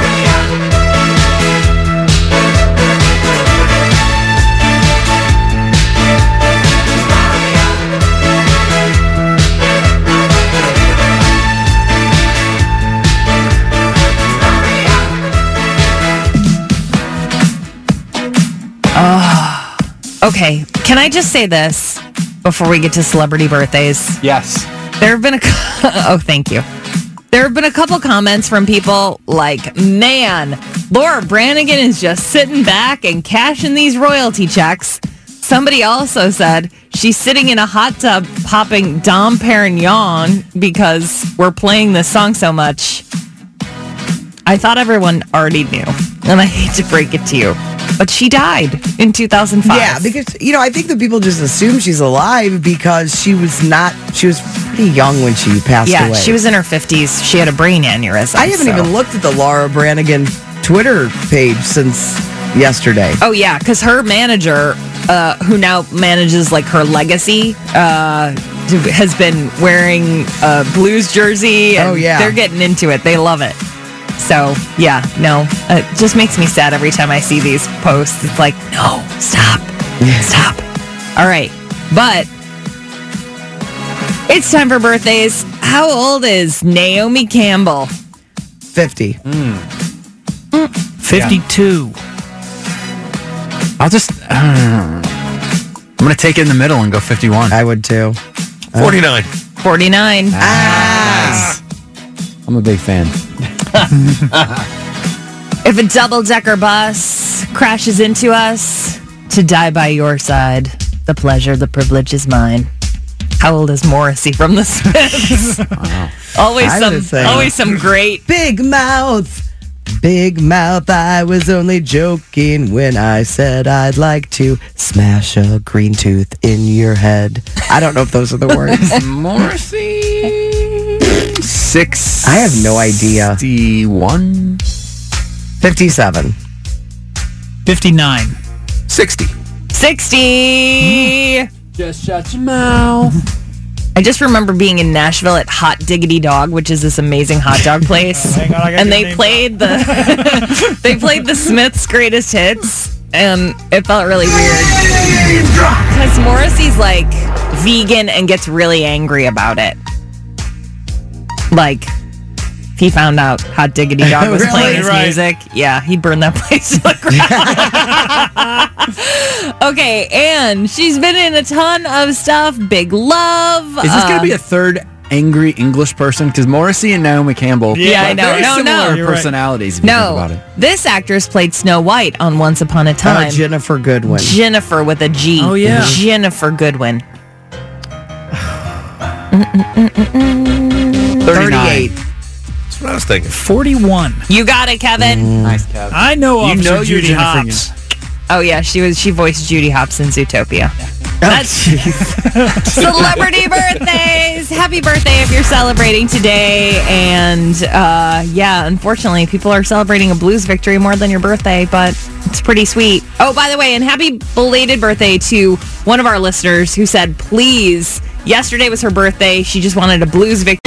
Okay, can I just say this before we get to celebrity birthdays? Yes. There have been thank you. There have been a couple comments from people like, man, Laura Branigan is just sitting back and cashing these royalty checks. Somebody also said she's sitting in a hot tub popping Dom Perignon because we're playing this song so much. I thought everyone already knew, and I hate to break it to you, but she died in 2005. Yeah, because, I think that people just assume she's alive because she was pretty young when she passed away. Yeah, she was in her 50s. She had a brain aneurysm. I haven't even looked at the Laura Branigan Twitter page since yesterday. Oh, yeah, because her manager, who now manages, like, her legacy, has been wearing a Blues jersey. And they're getting into it. They love it. So, yeah, no, it just makes me sad every time I see these posts. It's like, no, stop. All right, but it's time for birthdays. How old is Naomi Campbell? 50. 52. I'll just, I'm going to take it in the middle and go 51. I would too. 49. 49. Nice. I'm a big fan. If a double-decker bus crashes into us, to die by your side, the pleasure, the privilege is mine. How old is Morrissey from the Smiths? Wow. Always some great... Big mouth, I was only joking when I said I'd like to smash a green tooth in your head. I don't know if those are the words. Morrissey... 6. I have no idea. 61. 57. 59. 60. 60. Just shut your mouth. I just remember being in Nashville at Hot Diggity Dog, which is this amazing hot dog place, and they played the Smiths' greatest hits, and it felt really weird because Morrissey's like vegan and gets really angry about it. Like, if he found out Hot Diggity Dog was playing his music, yeah, he'd burn that place to the ground. Okay, and she's been in a ton of stuff. Big Love. Is this going to be a third angry English person? Because Morrissey and Naomi Campbell I know. very similar Right. personalities. If you think about it. This actress played Snow White on Once Upon a Time. Jennifer Goodwin. Jennifer with a G. Oh, yeah. Jennifer Goodwin. 38. That's what I was thinking. 41. You got it, Kevin. Nice, Kevin. I know Officer you're Judy Jennifer Hopps. Oh yeah, she voiced Judy Hopps in Zootopia. That's celebrity birthdays. Happy birthday if you're celebrating today. And unfortunately, people are celebrating a Blues victory more than your birthday, but it's pretty sweet. Oh, by the way, and happy belated birthday to one of our listeners who said, please, yesterday was her birthday. She just wanted a Blues victory.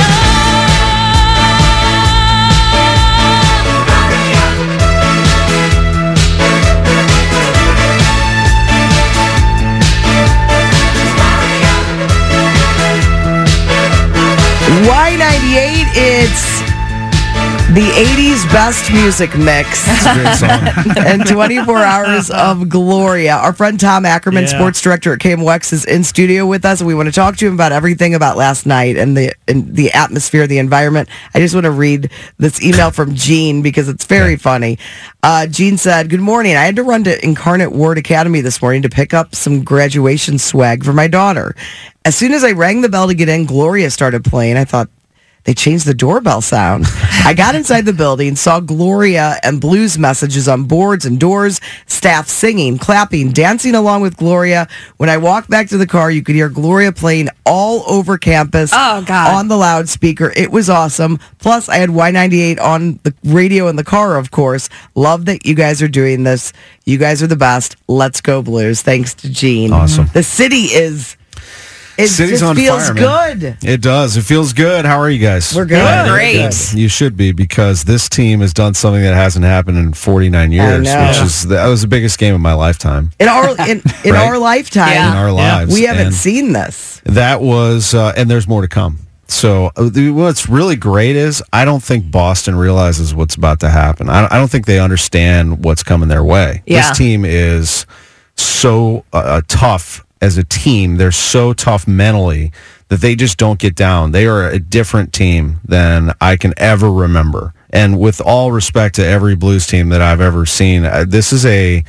it's the 80s best music mix. That's a great song. And 24 hours of Gloria. Our friend Tom Ackerman, sports director at KMOX, is in studio with us, and we want to talk to him about everything about last night and the atmosphere, the environment. I just want to read this email from Jean because it's very funny. Jean said, "Good morning. I had to run to Incarnate Word Academy this morning to pick up some graduation swag for my daughter. As soon as I rang the bell to get in, Gloria started playing. I thought, they changed the doorbell sound. I got inside the building, saw Gloria and blues messages on boards and doors, staff singing, clapping, dancing along with Gloria. When I walked back to the car, you could hear Gloria playing all over campus on the loudspeaker. It was awesome. Plus, I had Y98 on the radio in the car, of course. Love that you guys are doing this. You guys are the best. Let's go Blues." Thanks to Jean. Awesome. The city is... It City's just on feels fire, man. good. It does. It feels good. How are you guys? We're good. Great. You should be, because this team has done something that hasn't happened in 49 years, that was the biggest game of my lifetime. In our our lifetime, in our lives, we haven't seen this. That was, and there's more to come. So what's really great is I don't think Boston realizes what's about to happen. I don't think they understand what's coming their way. Yeah. This team is so tough. As a team, they're so tough mentally that they just don't get down. They are a different team than I can ever remember. And with all respect to every Blues team that I've ever seen, there's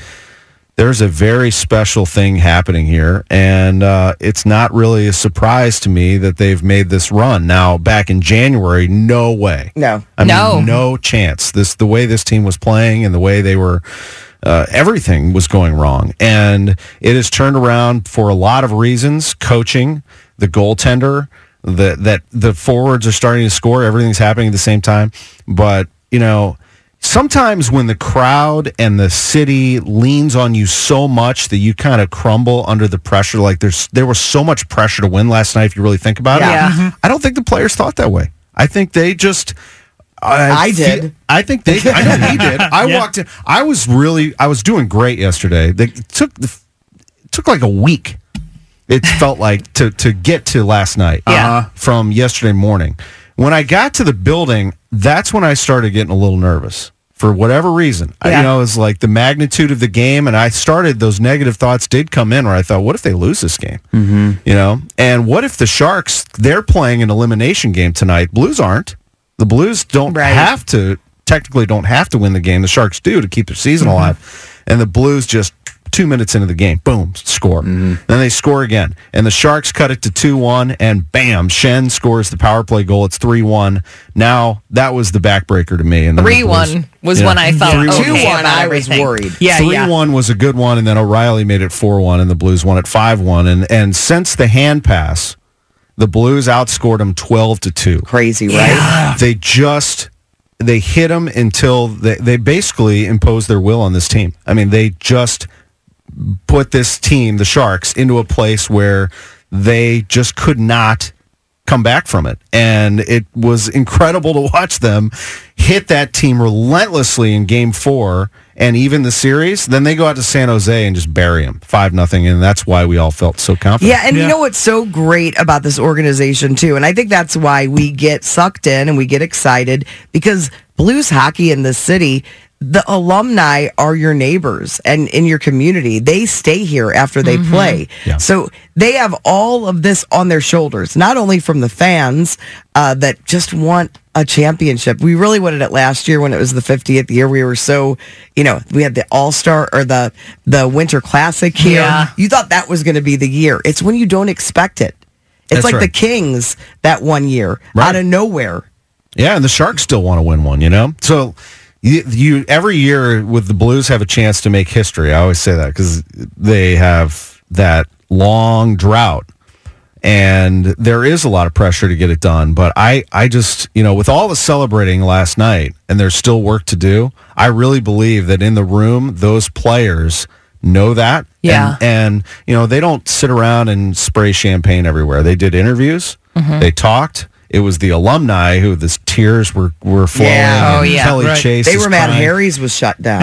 a very special thing happening here, and it's not really a surprise to me that they've made this run. Now, back in January, no way. No. I mean, no chance. The way this team was playing and the way they were... everything was going wrong, and it has turned around for a lot of reasons. Coaching, the goaltender, that the forwards are starting to score. Everything's happening at the same time. But sometimes when the crowd and the city leans on you so much that you kind of crumble under the pressure, like there was so much pressure to win last night. If you really think about it, I don't think the players thought that way. I think they just. I did. I think they. I know he did. I walked in. I was doing great yesterday. It took like a week. It felt like to get to last night. From yesterday morning. When I got to the building, that's when I started getting a little nervous for whatever reason. It was like the magnitude of the game, and those negative thoughts did come in where I thought, what if they lose this game? Mm-hmm. And what if the Sharks? They're playing an elimination game tonight. Blues aren't. The Blues technically don't have to win the game. The Sharks do to keep their season alive. And the Blues just 2 minutes into the game, boom, score. Then they score again. And the Sharks cut it to 2-1, and bam, Shen scores the power play goal. It's 3-1. Now, that was the backbreaker to me. And 3-1 was when I felt 2-1, I was worried. 3-1 was a good one, and then O'Reilly made it 4-1, and the Blues won it 5-1. And since the hand pass, the Blues outscored them 12-2. Crazy, right? Yeah. They hit them until they basically imposed their will on this team. I mean, they just put this team, the Sharks, into a place where they just could not come back from it. And it was incredible to watch them hit that team relentlessly in Game 4 and even the series. Then they go out to San Jose and just bury them 5-0, and that's why we all felt so confident. Yeah, and you know what's so great about this organization, too, and I think that's why we get sucked in and we get excited, because Blues hockey in this city, the alumni are your neighbors and in your community. They stay here after they play. Yeah. So they have all of this on their shoulders, not only from the fans that just want a championship. We really wanted it last year when it was the 50th year. We were so, we had the All-Star or the Winter Classic here. Yeah. You thought that was going to be the year. It's when you don't expect it. It's like the Kings that one year out of nowhere. Yeah, and the Sharks still want to win one, So you every year with the Blues have a chance to make history. I always say that because they have that long drought, and there is a lot of pressure to get it done. But I just, with all the celebrating last night, and there's still work to do, I really believe that in the room, those players know that. Yeah. And they don't sit around and spray champagne everywhere. They did interviews. They talked. It was the alumni who the tears were flowing. Yeah. And Kelly Chase. They is were mad crying. Harry's was shut down.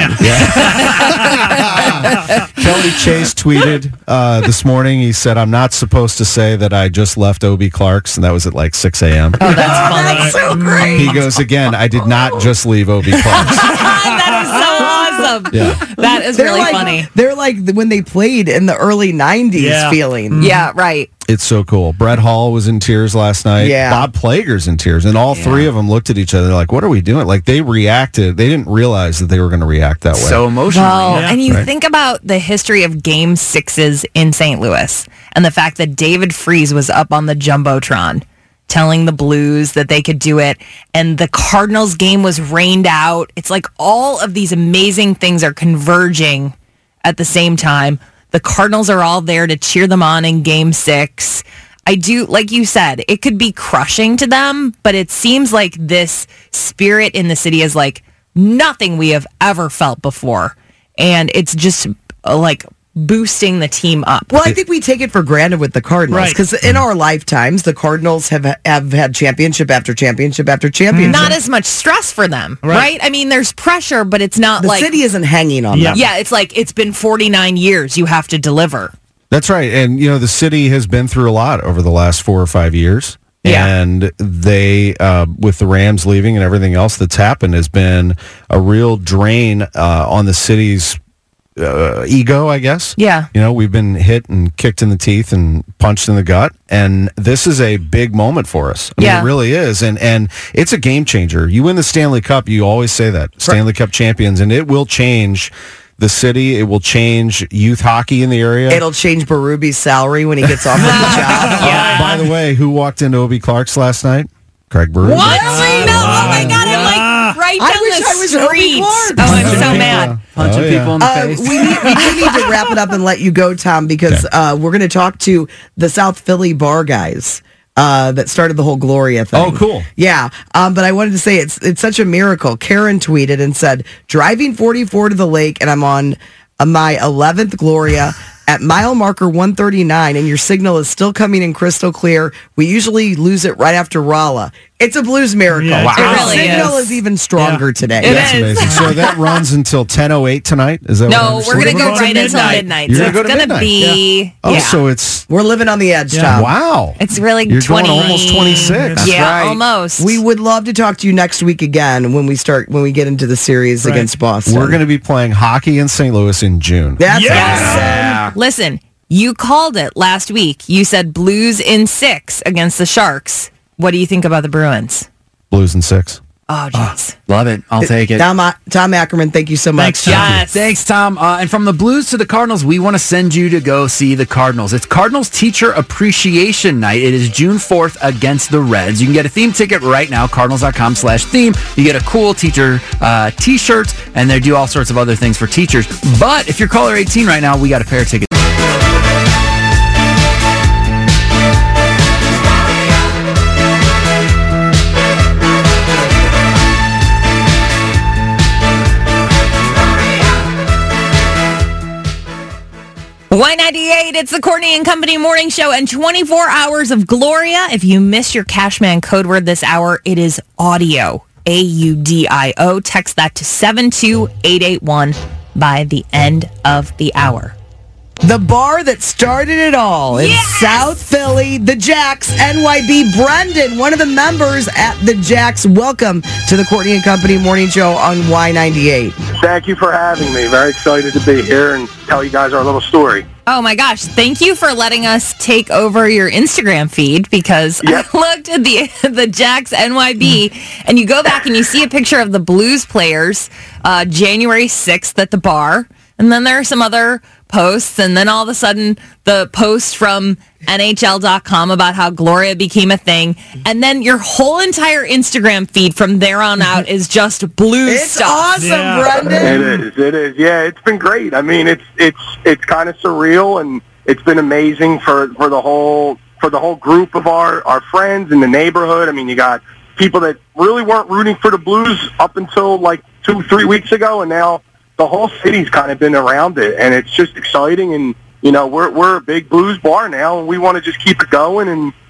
Kelly Chase tweeted this morning. He said, "I'm not supposed to say that I just left O.B. Clark's," and that was at like 6 a.m. Oh, that's funny. That's so great. He goes, "Again, I did not just leave O.B. Clark's." That is so awesome. Yeah. That is They're really like, funny. They're like when they played in the early 90s feeling. Yeah, right. It's so cool. Brett Hall was in tears last night. Yeah. Bob Plager's in tears. And all three of them looked at each other like, what are we doing? Like, they reacted. They didn't realize that they were going to react that way. So emotional. Well, and you think about the history of Game 6s in St. Louis and the fact that David Freese was up on the Jumbotron telling the Blues that they could do it, and the Cardinals game was rained out. It's like all of these amazing things are converging at the same time. The Cardinals are all there to cheer them on in Game 6. I do, like you said, it could be crushing to them, but it seems like this spirit in the city is like nothing we have ever felt before. And it's just like boosting the team up. Well, I think we take it for granted with the Cardinals because in our lifetimes, the Cardinals have had championship after championship after championship. Not as much stress for them, right? I mean, there's pressure, but it's not the like... city isn't hanging on them. Yeah, it's like it's been 49 years. You have to deliver. That's right. And, you know, the city has been through a lot over the last 4 or 5 years. Yeah. And they, with the Rams leaving and everything else that's happened, has been a real drain on the city's ego, I guess. Yeah. You know, we've been hit and kicked in the teeth and punched in the gut, and this is a big moment for us. I mean, it really is, and it's a game changer. You win the Stanley Cup, you always say that, Stanley Cup champions, and it will change the city. It will change youth hockey in the area. It'll change Berube's salary when he gets off of the job. By the way, who walked into O.B. Clark's last night? Craig Berube. What? I know. Oh my God! I'm like right down the street. Oh, I'm so mad. Punching people in the face. We do need to wrap it up and let you go, Tom, because we're going to talk to the South Philly bar guys that started the whole Gloria thing. Oh, cool. Yeah, but I wanted to say it's such a miracle. Karen tweeted and said, driving 44 to the lake, and I'm on my 11th Gloria at mile marker 139, and your signal is still coming in crystal clear. We usually lose it right after Rolla. It's a Blues miracle. Yeah, wow. it The really signal is even stronger today. That's amazing. So that runs until 10:08 tonight? Is that No, we're going to go right until midnight. You're So going it's to go to going to be... Oh, so it's... We're living on the edge, Tom. Wow. It's really You're 20... going almost 26. Yeah, almost. We would love to talk to you next week again when we get into the series against Boston. We're going to be playing hockey in St. Louis in June. That's awesome. Listen, you called it last week. You said Blues in 6 against the Sharks. What do you think about the Bruins? Blues in 6. Oh, jeez. Love it. I'll take it. Tom Ackerman, thank you so much. Thanks, Tom. And from the Blues to the Cardinals, we want to send you to go see the Cardinals. It's Cardinals Teacher Appreciation Night. It is June 4th against the Reds. You can get a theme ticket right now, cardinals.com/theme. You get a cool teacher t-shirt, and they do all sorts of other things for teachers. But if you're caller 18 right now, we got a pair of tickets. Y98, it's the Courtney and Company Morning Show and 24 hours of Gloria. If you miss your Cashman code word this hour, it is audio, AUDIO. Text that to 72881 by the end of the hour. The bar that started it all in South Philly, the Jacks, NYB. Brendan, one of the members at the Jacks. Welcome to the Courtney and Company Morning Show on Y98. Thank you for having me. Very excited to be here and tell you guys our little story. Oh my gosh, thank you for letting us take over your Instagram feed because I looked at the Jacks NYB and you go back and you see a picture of the Blues players January 6th at the bar. And then there are some other posts, and then all of a sudden the post from NHL.com about how Gloria became a thing, and then your whole entire Instagram feed from there on out is just Blues stuff. It's awesome, Brendan. It is. Yeah, it's been great. I mean, it's kind of surreal, and it's been amazing for the whole group of our friends in the neighborhood. I mean, you got people that really weren't rooting for the Blues up until like 2-3 weeks ago, and now the whole city's kind of been around it, and it's just exciting. And you know, we're a big Blues bar now, and we want to just keep it going. And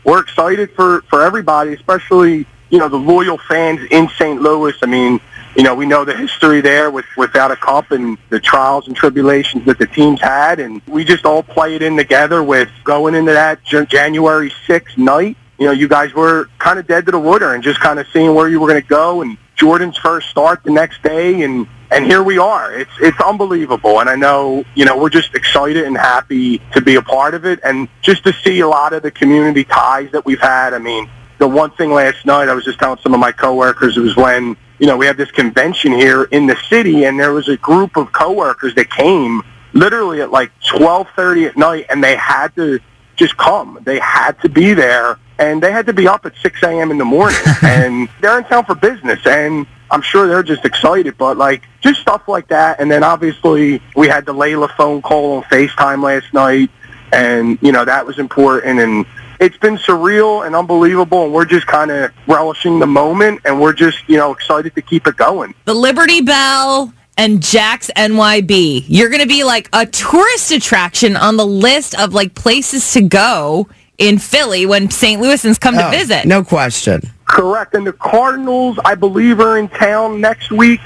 we're excited for everybody, especially, you know, the loyal fans in St. Louis. I mean, you know, we know the history there without a cup and the trials and tribulations that the teams had, and we just all played in together with going into that January 6th night. You know, you guys were kind of dead to the water and just kind of seeing where you were going to go, and Jordan's first start the next day, and here we are. It's unbelievable, and I know, you know, we're just excited and happy to be a part of it, and just to see a lot of the community ties that we've had. I mean, the one thing last night, I was just telling some of my coworkers, it was when, you know, we had this convention here in the city, and there was a group of coworkers that came literally at like 12:30 at night, and they had to just come. They had to be there, and they had to be up at 6 a.m. in the morning, and they're in town for business, and I'm sure they're just excited, but like just stuff like that. And then obviously we had the Layla phone call on FaceTime last night, and, you know, that was important, and it's been surreal and unbelievable, and we're just kind of relishing the moment, and we're just, you know, excited to keep it going. The Liberty Bell and Jack's NYB. You're going to be like a tourist attraction on the list of like places to go in Philly when St. Louisans come to visit. No question. Correct. And the Cardinals, I believe, are in town next week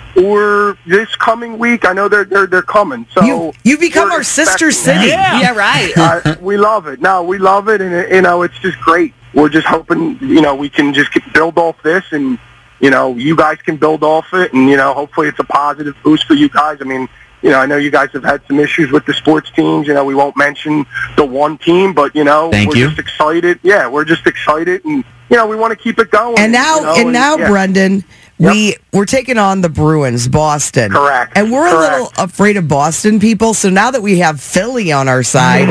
or this coming week. I know they're coming. So you become our sister city. Yeah, right. We love it. No, we love it, and you know, it's just great. We're just hoping, you know, we can just build off this, and, you know, you guys can build off it, and, you know, hopefully it's a positive boost for you guys. I mean, you know, I know you guys have had some issues with the sports teams. You know, we won't mention the one team, but, you know, just excited. Yeah, we're just excited, and, you know, we want to keep it going. And now, Brendan, we're taking on the Bruins, Boston. Correct. And we're a little afraid of Boston people, so now that we have Philly on our side,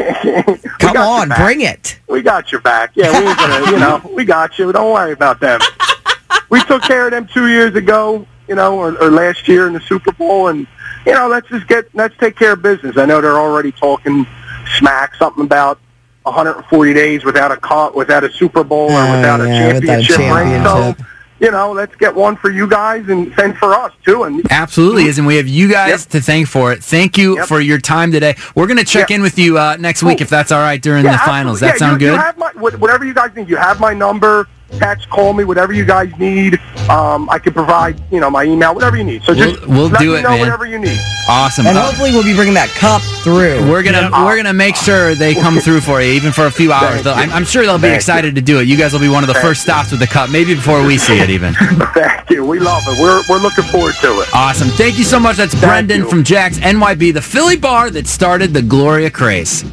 come on, bring it. We got your back. Yeah, we ain't gonna, you know, we got you. Don't worry about them. We took care of them 2 years ago, you know, or last year in the Super Bowl, and, you know, let's take care of business. I know they're already talking smack, something about 140 days without a Super Bowl or without a championship ring. So, you know, let's get one for you guys and for us too. And absolutely is, and we have you guys to thank for it. Thank you for your time today. We're going to check in with you next week if that's all right during the finals. That sound good? You have whatever you guys need. You have my number. Text, call me, whatever you guys need. I can provide, you know, my email, whatever you need. So just we'll let do me it, know man. whatever you need. Awesome. And hopefully we'll be bringing that cup through. We're gonna make sure they come through for you, even for a few hours. I'm sure they'll be excited to do it. You guys will be one of the first stops with the cup, maybe before we see it even. Thank you. We love it. We're looking forward to it. Awesome. Thank you so much. That's Brendan from Jack's NYB, the Philly bar that started the Gloria craze.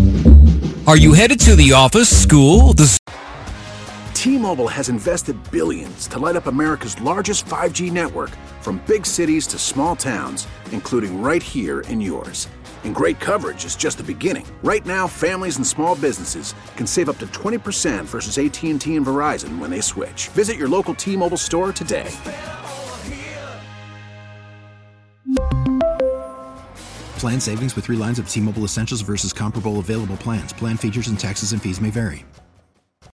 Are you headed to the office, school, T-Mobile has invested billions to light up America's largest 5G network, from big cities to small towns, including right here in yours. And great coverage is just the beginning. Right now, families and small businesses can save up to 20% versus AT&T and Verizon when they switch. Visit your local T-Mobile store today. Plan savings with 3 lines of T-Mobile Essentials versus comparable available plans. Plan features and taxes and fees may vary.